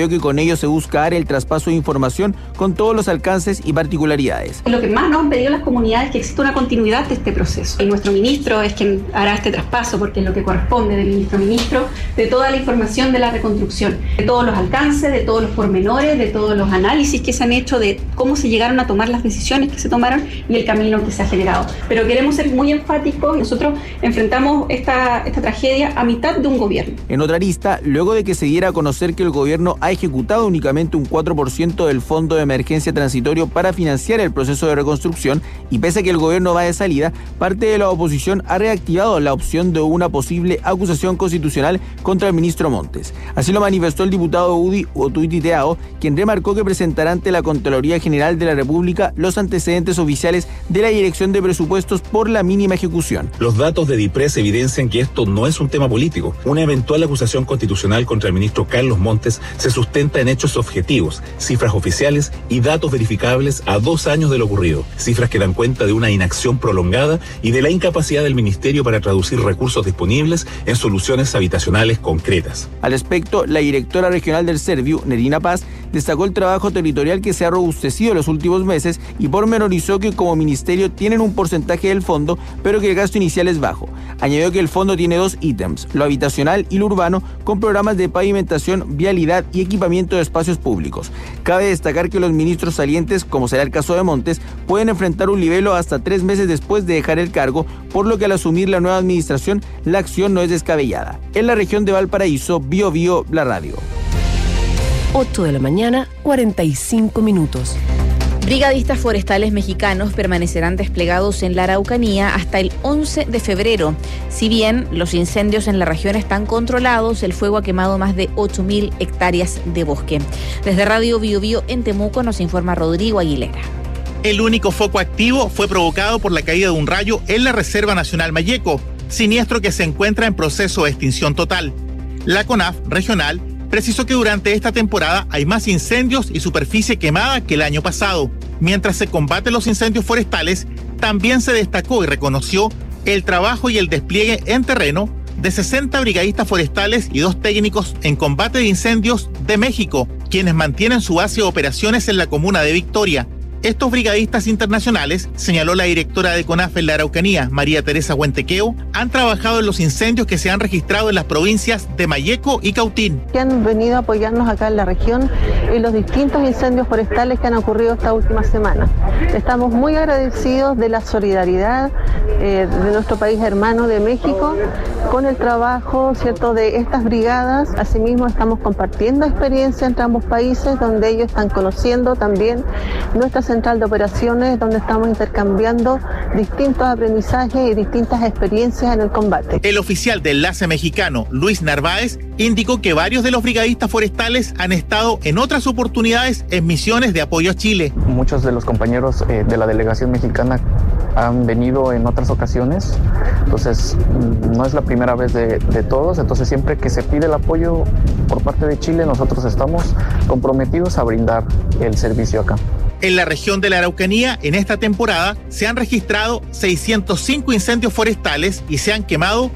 ello se busca dar el traspaso de información con todos los alcances y particularidades. Lo que más nos han pedido las comunidades es que exista una continuidad de este proceso. Y nuestro ministro es quien hará este traspaso, porque es lo que corresponde del ministro, de toda la información de la reconstrucción, de todos los alcances, de todos los pormenores, de todos los análisis que se han hecho, de cómo se llegaron a tomar las decisiones que se tomaron y el camino que se ha generado. Pero queremos ser muy enfáticos. Nosotros enfrentamos esta tragedia a mitad de un gobierno. En otra lista, luego de que se diera a conocer que el gobierno ha ejecutado únicamente un 4% del Fondo de Emergencia Transitorio para financiar el proceso de reconstrucción, y pese a que el gobierno va de salida, parte de la oposición ha reactivado la opción de una posible acusación constitucional contra el ministro Montes. Así lo manifestó el diputado Udi Otuititeao, quien remarcó que presentará ante la Contraloría General de la República los antecedentes oficiales de la Dirección de Presupuestos por la mínima ejecución. Los datos de DIPRES evidencian que esto no es un tema político. Una eventual acusación constitucional contra el ministro Carlos Montes se sustenta en hechos objetivos, cifras oficiales y datos verificables a 2 años de lo ocurrido. Cifras que dan cuenta de una inacción prolongada y de la incapacidad del ministerio para traducir recursos disponibles en soluciones habitacionales concretas. Al respecto, la directora regional del Serviu, Nerina Paz, destacó el trabajo territorial que se ha robustecido en los últimos meses y pormenorizó que como ministerio tienen un porcentaje del fondo, pero que el gasto inicial es bajo. Añadió que el fondo tiene 2 ítems, lo habitacional y lo urbano, con programas de pavimentación, vialidad y equipamiento de espacios públicos. Cabe destacar que los ministros salientes, como será el caso de Montes, pueden enfrentar un libelo hasta 3 meses después de dejar el cargo, por lo que al asumir la nueva administración, la acción no es descabellada. En la región de Valparaíso, Biobío, la radio. 8 de la mañana, 45 minutos. Brigadistas forestales mexicanos permanecerán desplegados en la Araucanía hasta el 11 de febrero. Si bien los incendios en la región están controlados, el fuego ha quemado más de 8.000 hectáreas de bosque. Desde Radio Biobío en Temuco nos informa Rodrigo Aguilera. El único foco activo fue provocado por la caída de un rayo en la Reserva Nacional Mayeco, siniestro que se encuentra en proceso de extinción total. La CONAF regional precisó que durante esta temporada hay más incendios y superficie quemada que el año pasado. Mientras se combaten los incendios forestales, también se destacó y reconoció el trabajo y el despliegue en terreno de 60 brigadistas forestales y 2 técnicos en combate de incendios de México, quienes mantienen su base de operaciones en la comuna de Victoria. Estos brigadistas internacionales, señaló la directora de CONAF en la Araucanía, María Teresa Huentequeo, han trabajado en los incendios que se han registrado en las provincias de Mayeco y Cautín. Que han venido a apoyarnos acá en la región en los distintos incendios forestales que han ocurrido esta última semana. Estamos muy agradecidos de la solidaridad de nuestro país hermano de México con el trabajo, ¿cierto?, de estas brigadas. Asimismo, estamos compartiendo experiencia entre ambos países, donde ellos están conociendo también nuestra central de operaciones, donde estamos intercambiando distintos aprendizajes y distintas experiencias en el combate. El oficial de enlace mexicano, Luis Narváez, indicó que varios de los brigadistas forestales han estado en otras oportunidades en misiones de apoyo a Chile. Muchos de los compañeros de la delegación mexicana han venido en otras ocasiones, entonces no es la primera vez de todos, entonces siempre que se pide el apoyo por parte de Chile, nosotros estamos comprometidos a brindar el servicio acá. En la región de la Araucanía, en esta temporada, se han registrado 605 incendios forestales y se han quemado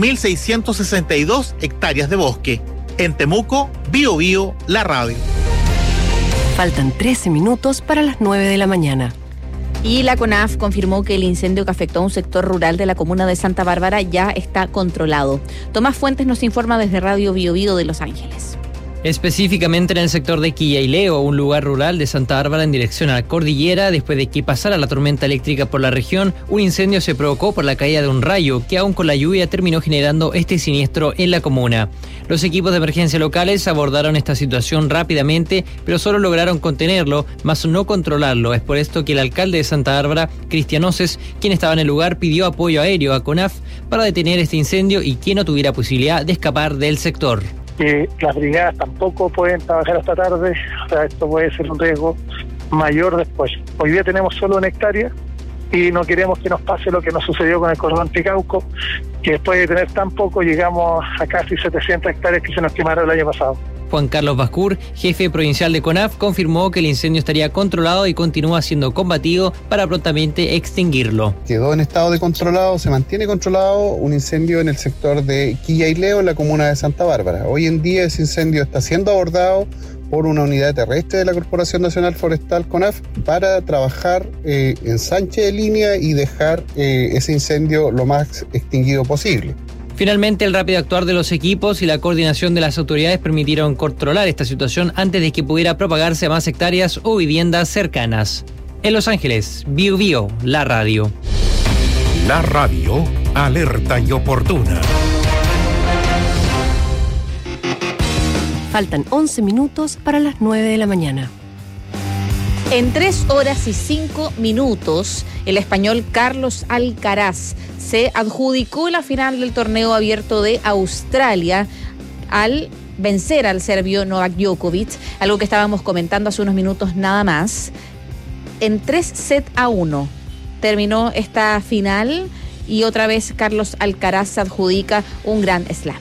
8.662 hectáreas de bosque. En Temuco, Biobío, la radio. Faltan 13 minutos para las 9 de la mañana. Y la CONAF confirmó que el incendio que afectó a un sector rural de la comuna de Santa Bárbara ya está controlado. Tomás Fuentes nos informa desde Radio Biobío de Los Ángeles. Específicamente en el sector de Quillaileo, un lugar rural de Santa Bárbara en dirección a la cordillera, después de que pasara la tormenta eléctrica por la región, un incendio se provocó por la caída de un rayo que aún con la lluvia terminó generando este siniestro en la comuna. Los equipos de emergencia locales abordaron esta situación rápidamente, pero solo lograron contenerlo, más no controlarlo. Es por esto que el alcalde de Santa Bárbara, Cristian Oces, quien estaba en el lugar, pidió apoyo aéreo a CONAF para detener este incendio y que no tuviera posibilidad de escapar del sector. Que las brigadas tampoco pueden trabajar hasta tarde, o sea, esto puede ser un riesgo mayor después. Hoy día tenemos solo 1 hectárea y no queremos que nos pase lo que nos sucedió con el cordón Picauco, que después de tener tan poco llegamos a casi 700 hectáreas que se nos quemaron el año pasado. Juan Carlos Bascur, jefe provincial de CONAF, confirmó que el incendio estaría controlado y continúa siendo combatido para prontamente extinguirlo. Quedó en estado de controlado, se mantiene controlado un incendio en el sector de Quilla y Leo, en la comuna de Santa Bárbara. Hoy en día ese incendio está siendo abordado por una unidad terrestre de la Corporación Nacional Forestal CONAF para trabajar ensanche de línea y dejar ese incendio lo más extinguido posible. Finalmente, el rápido actuar de los equipos y la coordinación de las autoridades permitieron controlar esta situación antes de que pudiera propagarse a más hectáreas o viviendas cercanas. En Los Ángeles, Bio Bio, la radio. La radio, alerta y oportuna. Faltan 11 minutos para las 9 de la mañana. En 3 horas y 5 minutos, el español Carlos Alcaraz se adjudicó la final del torneo abierto de Australia al vencer al serbio Novak Djokovic, algo que estábamos comentando hace unos minutos nada más. En 3-1 terminó esta final y otra vez Carlos Alcaraz se adjudica un Grand Slam.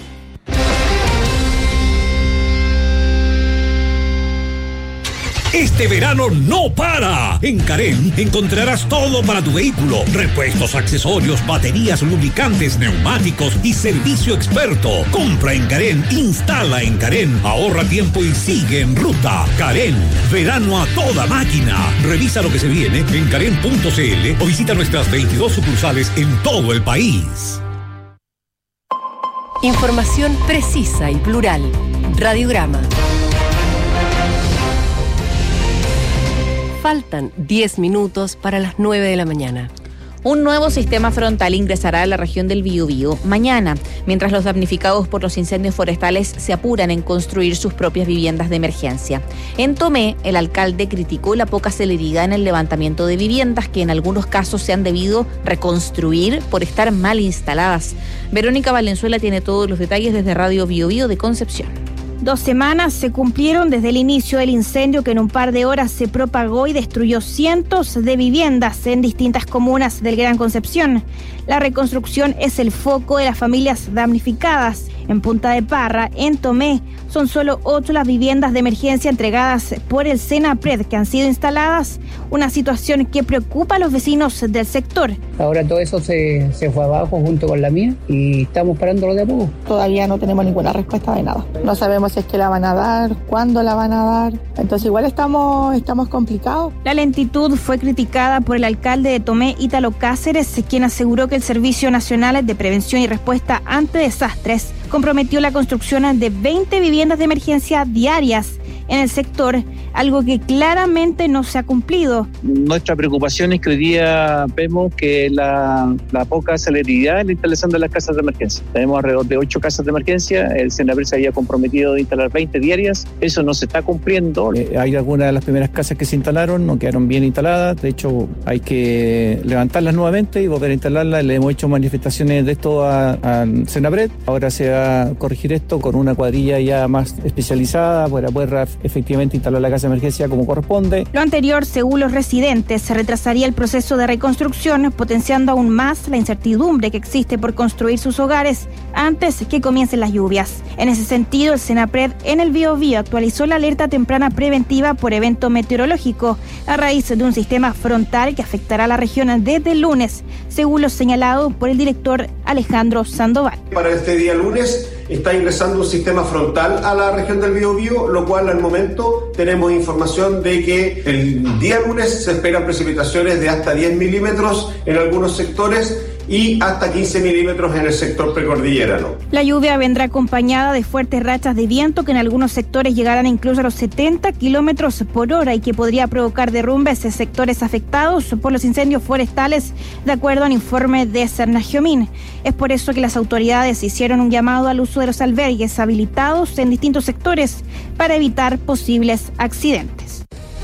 Este verano no para. En Carén encontrarás todo para tu vehículo: repuestos, accesorios, baterías, lubricantes, neumáticos y servicio experto. Compra en Carén, instala en Carén, ahorra tiempo y sigue en ruta. Carén, verano a toda máquina. Revisa lo que se viene en carén.cl o visita nuestras 22 sucursales en todo el país. Información precisa y plural. Radiograma. Faltan 10 minutos para las 9 de la mañana. Un nuevo sistema frontal ingresará a la región del Biobío mañana, mientras los damnificados por los incendios forestales se apuran en construir sus propias viviendas de emergencia. En Tomé, el alcalde criticó la poca celeridad en el levantamiento de viviendas que en algunos casos se han debido reconstruir por estar mal instaladas. Verónica Valenzuela tiene todos los detalles desde Radio Biobío de Concepción. 2 semanas se cumplieron desde el inicio del incendio que en un par de horas se propagó y destruyó cientos de viviendas en distintas comunas del Gran Concepción. La reconstrucción es el foco de las familias damnificadas. En Punta de Parra, en Tomé, son solo 8 las viviendas de emergencia entregadas por el Senapred que han sido instaladas, una situación que preocupa a los vecinos del sector. Ahora todo eso se fue abajo junto con la mía y estamos parándolo de a poco. Todavía no tenemos ninguna respuesta de nada. No sabemos si es que la van a dar, cuándo la van a dar. Entonces igual estamos complicados. La lentitud fue criticada por el alcalde de Tomé, Ítalo Cáceres, quien aseguró que el Servicio Nacional de Prevención y Respuesta ante Desastres comprometió la construcción de 20 viviendas de emergencia diarias en el sector, algo que claramente no se ha cumplido. Nuestra preocupación es que hoy día vemos que la poca celeridad en la instalación de las casas de emergencia. Tenemos alrededor de 8 casas de emergencia, el Senapred se había comprometido de instalar 20 diarias, eso no se está cumpliendo. Hay algunas de las primeras casas que se instalaron, no quedaron bien instaladas, de hecho hay que levantarlas nuevamente y volver a instalarlas. Le hemos hecho manifestaciones de esto al Senapred, ahora se va a corregir esto con una cuadrilla ya más especializada para poder efectivamente instalar la casa de emergencia como corresponde. Lo anterior, según los residentes, se retrasaría el proceso de reconstrucción, potenciando aún más la incertidumbre que existe por construir sus hogares antes que comiencen las lluvias. En ese sentido, el Senapred en el Biobío actualizó la alerta temprana preventiva por evento meteorológico a raíz de un sistema frontal que afectará a la región desde el lunes, según lo señalado por el director Alejandro Sandoval. Para este día lunes está ingresando un sistema frontal a la región del Biobío, lo cual al momento tenemos información de que el día lunes se esperan precipitaciones de hasta 10 milímetros en algunos sectores y hasta 15 milímetros en el sector precordillerano. La lluvia vendrá acompañada de fuertes rachas de viento que en algunos sectores llegarán incluso a los 70 kilómetros por hora y que podría provocar derrumbes en sectores afectados por los incendios forestales, de acuerdo al informe de Cernagiomín. Es por eso que las autoridades hicieron un llamado al uso de los albergues habilitados en distintos sectores para evitar posibles accidentes.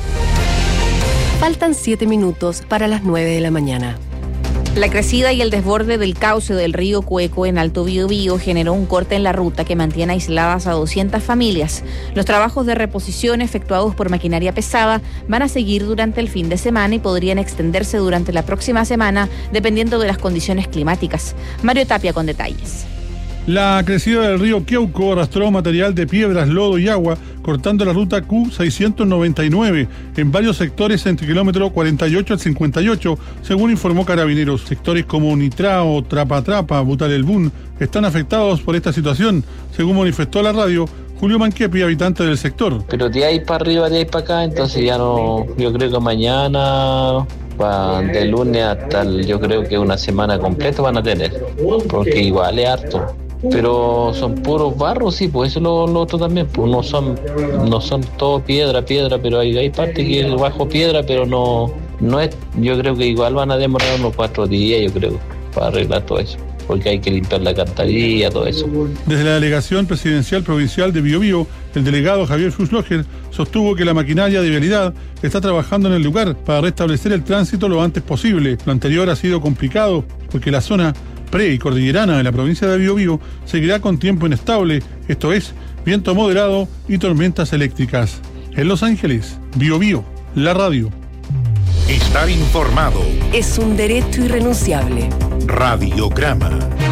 Faltan 7 minutos para las 9 de la mañana. La crecida y el desborde del cauce del río Cueco en Alto Biobío generó un corte en la ruta que mantiene aisladas a 200 familias. Los trabajos de reposición efectuados por maquinaria pesada van a seguir durante el fin de semana y podrían extenderse durante la próxima semana dependiendo de las condiciones climáticas. Mario Tapia con detalles. La crecida del río Queuco arrastró material de piedras, lodo y agua, cortando la ruta Q699 en varios sectores entre kilómetro 48 al 58, según informó Carabineros. Sectores como Nitrao, Trapa, Butalelbún están afectados por esta situación, según manifestó la radio Julio Manquepi, habitante del sector. Pero de ahí para arriba, de ahí para acá, entonces ya no, yo creo que mañana, de lunes hasta yo creo que una semana completa van a tener, porque igual es harto. Pero son puros barros, sí, pues eso es lo otro también, pues no son todo piedra, pero hay parte que es bajo piedra, pero no es, yo creo que igual van a demorar unos 4 días, yo creo, para arreglar todo eso, porque hay que limpiar la alcantarilla, todo eso. Desde la Delegación Presidencial Provincial de Biobío, el delegado Javier Fuchslocher sostuvo que la maquinaria de vialidad está trabajando en el lugar para restablecer el tránsito lo antes posible. Lo anterior ha sido complicado porque la zona pre- y cordillerana de la provincia de Biobío seguirá con tiempo inestable, esto es, viento moderado y tormentas eléctricas. En Los Ángeles, Biobío, la radio. Estar informado es un derecho irrenunciable. Radiograma.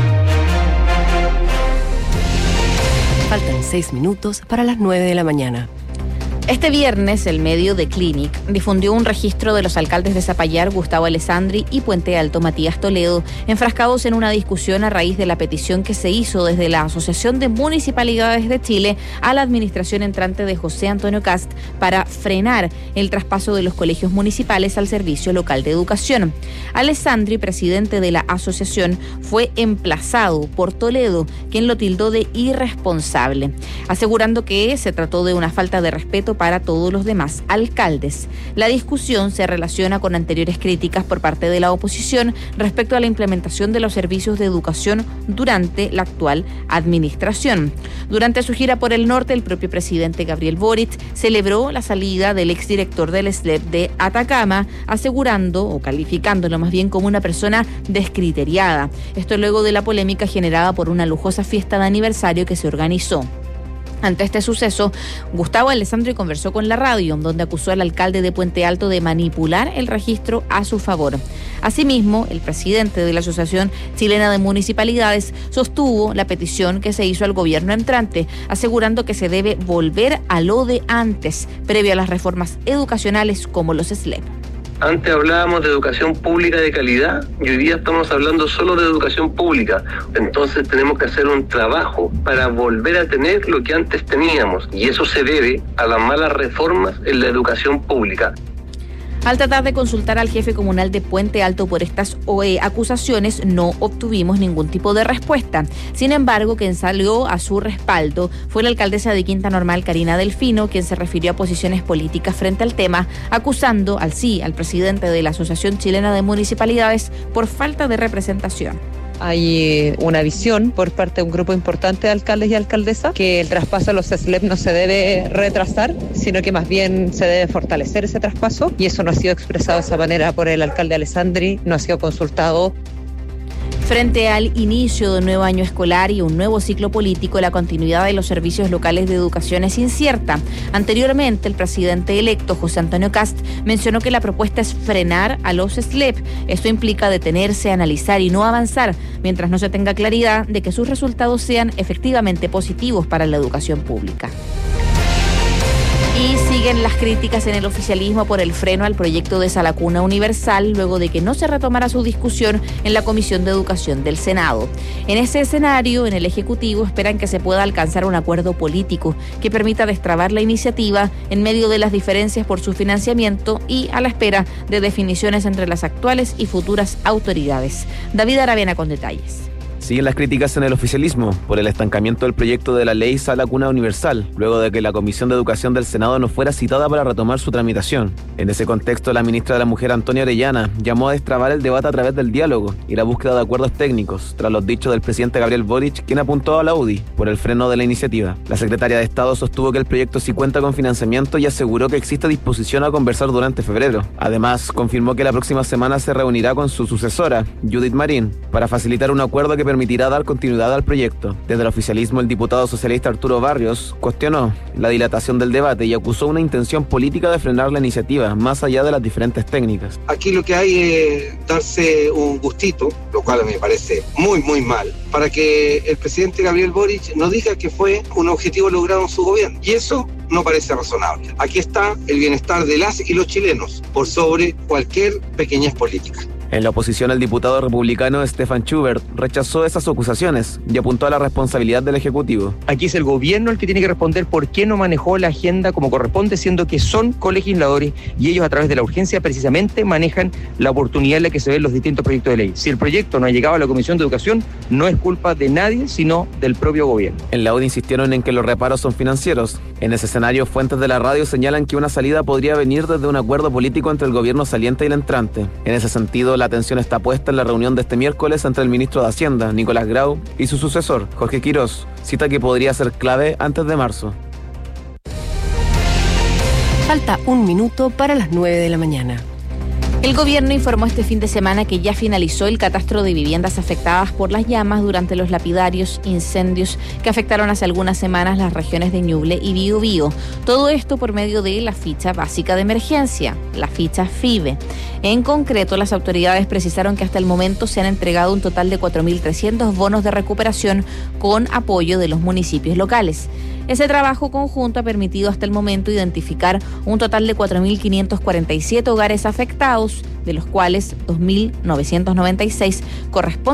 Faltan 6 minutos para las 9 de la mañana. Este viernes, el medio The Clinic difundió un registro de los alcaldes de Zapallar, Gustavo Alessandri, y Puente Alto, Matías Toledo, enfrascados en una discusión a raíz de la petición que se hizo desde la Asociación de Municipalidades de Chile a la administración entrante de José Antonio Kast para frenar el traspaso de los colegios municipales al Servicio Local de Educación. Alessandri, presidente de la asociación, fue emplazado por Toledo, quien lo tildó de irresponsable, asegurando que se trató de una falta de respeto para todos los demás alcaldes. La discusión se relaciona con anteriores críticas por parte de la oposición respecto a la implementación de los servicios de educación durante la actual administración. Durante su gira por el norte, el propio presidente Gabriel Boric celebró la salida del exdirector del SLEP de Atacama, asegurando o calificándolo más bien como una persona descriteriada. Esto luego de la polémica generada por una lujosa fiesta de aniversario que se organizó. Ante este suceso, Gustavo Alessandri conversó con la radio, donde acusó al alcalde de Puente Alto de manipular el registro a su favor. Asimismo, el presidente de la Asociación Chilena de Municipalidades sostuvo la petición que se hizo al gobierno entrante, asegurando que se debe volver a lo de antes, previo a las reformas educacionales como los SLEP. Antes hablábamos de educación pública de calidad y hoy día estamos hablando solo de educación pública. Entonces tenemos que hacer un trabajo para volver a tener lo que antes teníamos y eso se debe a las malas reformas en la educación pública. Al tratar de consultar al jefe comunal de Puente Alto por estas acusaciones, no obtuvimos ningún tipo de respuesta. Sin embargo, quien salió a su respaldo fue la alcaldesa de Quinta Normal, Karina Delfino, quien se refirió a posiciones políticas frente al tema, acusando al presidente de la Asociación Chilena de Municipalidades por falta de representación. Hay una visión por parte de un grupo importante de alcaldes y alcaldesas que el traspaso a los SLEP no se debe retrasar, sino que más bien se debe fortalecer ese traspaso, y eso no ha sido expresado de esa manera por el alcalde Alessandri, no ha sido consultado. Frente al inicio de un nuevo año escolar y un nuevo ciclo político, la continuidad de los servicios locales de educación es incierta. Anteriormente, el presidente electo, José Antonio Kast, mencionó que la propuesta es frenar a los SLEP. Esto implica detenerse, analizar y no avanzar, mientras no se tenga claridad de que sus resultados sean efectivamente positivos para la educación pública. Y siguen las críticas en el oficialismo por el freno al proyecto de Sala Cuna Universal, luego de que no se retomara su discusión en la Comisión de Educación del Senado. En ese escenario, en el Ejecutivo esperan que se pueda alcanzar un acuerdo político que permita destrabar la iniciativa en medio de las diferencias por su financiamiento y a la espera de definiciones entre las actuales y futuras autoridades. David Aravena con detalles. Siguen las críticas en el oficialismo por el estancamiento del proyecto de la ley Sala Cuna Universal, luego de que la Comisión de Educación del Senado no fuera citada para retomar su tramitación. En ese contexto, la ministra de la Mujer, Antonia Orellana, llamó a destrabar el debate a través del diálogo y la búsqueda de acuerdos técnicos, tras los dichos del presidente Gabriel Boric, quien apuntó a la UDI por el freno de la iniciativa. La secretaria de Estado sostuvo que el proyecto sí cuenta con financiamiento y aseguró que existe disposición a conversar durante febrero. Además, confirmó que la próxima semana se reunirá con su sucesora, Judith Marín, para facilitar un acuerdo que permitirá dar continuidad al proyecto. Desde el oficialismo, el diputado socialista Arturo Barrios cuestionó la dilatación del debate y acusó una intención política de frenar la iniciativa, más allá de las diferentes técnicas. Aquí lo que hay es darse un gustito, lo cual me parece muy, muy mal, para que el presidente Gabriel Boric no diga que fue un objetivo logrado en su gobierno. Y eso no parece razonable. Aquí está el bienestar de las y los chilenos, por sobre cualquier pequeñez política. En la oposición, el diputado republicano Stefan Schubert rechazó esas acusaciones y apuntó a la responsabilidad del Ejecutivo. Aquí es el gobierno el que tiene que responder por qué no manejó la agenda como corresponde, siendo que son colegisladores y ellos a través de la urgencia precisamente manejan la oportunidad en la que se ven los distintos proyectos de ley. Si el proyecto no ha llegado a la Comisión de Educación, no es culpa de nadie, sino del propio gobierno. En la UDI insistieron en que los reparos son financieros. En ese escenario, fuentes de la radio señalan que una salida podría venir desde un acuerdo político entre el gobierno saliente y el entrante. En ese sentido, la atención está puesta en la reunión de este miércoles entre el ministro de Hacienda, Nicolás Grau, y su sucesor, Jorge Quirós, cita que podría ser clave antes de marzo. Falta un minuto para las 9 de la mañana. El gobierno informó este fin de semana que ya finalizó el catastro de viviendas afectadas por las llamas durante los lapidarios incendios que afectaron hace algunas semanas las regiones de Ñuble y Biobío. Todo esto por medio de la ficha básica de emergencia, la ficha FIBE. En concreto, las autoridades precisaron que hasta el momento se han entregado un total de 4.300 bonos de recuperación con apoyo de los municipios locales. Ese trabajo conjunto ha permitido hasta el momento identificar un total de 4.547 hogares afectados, de los cuales 2.996 corresponden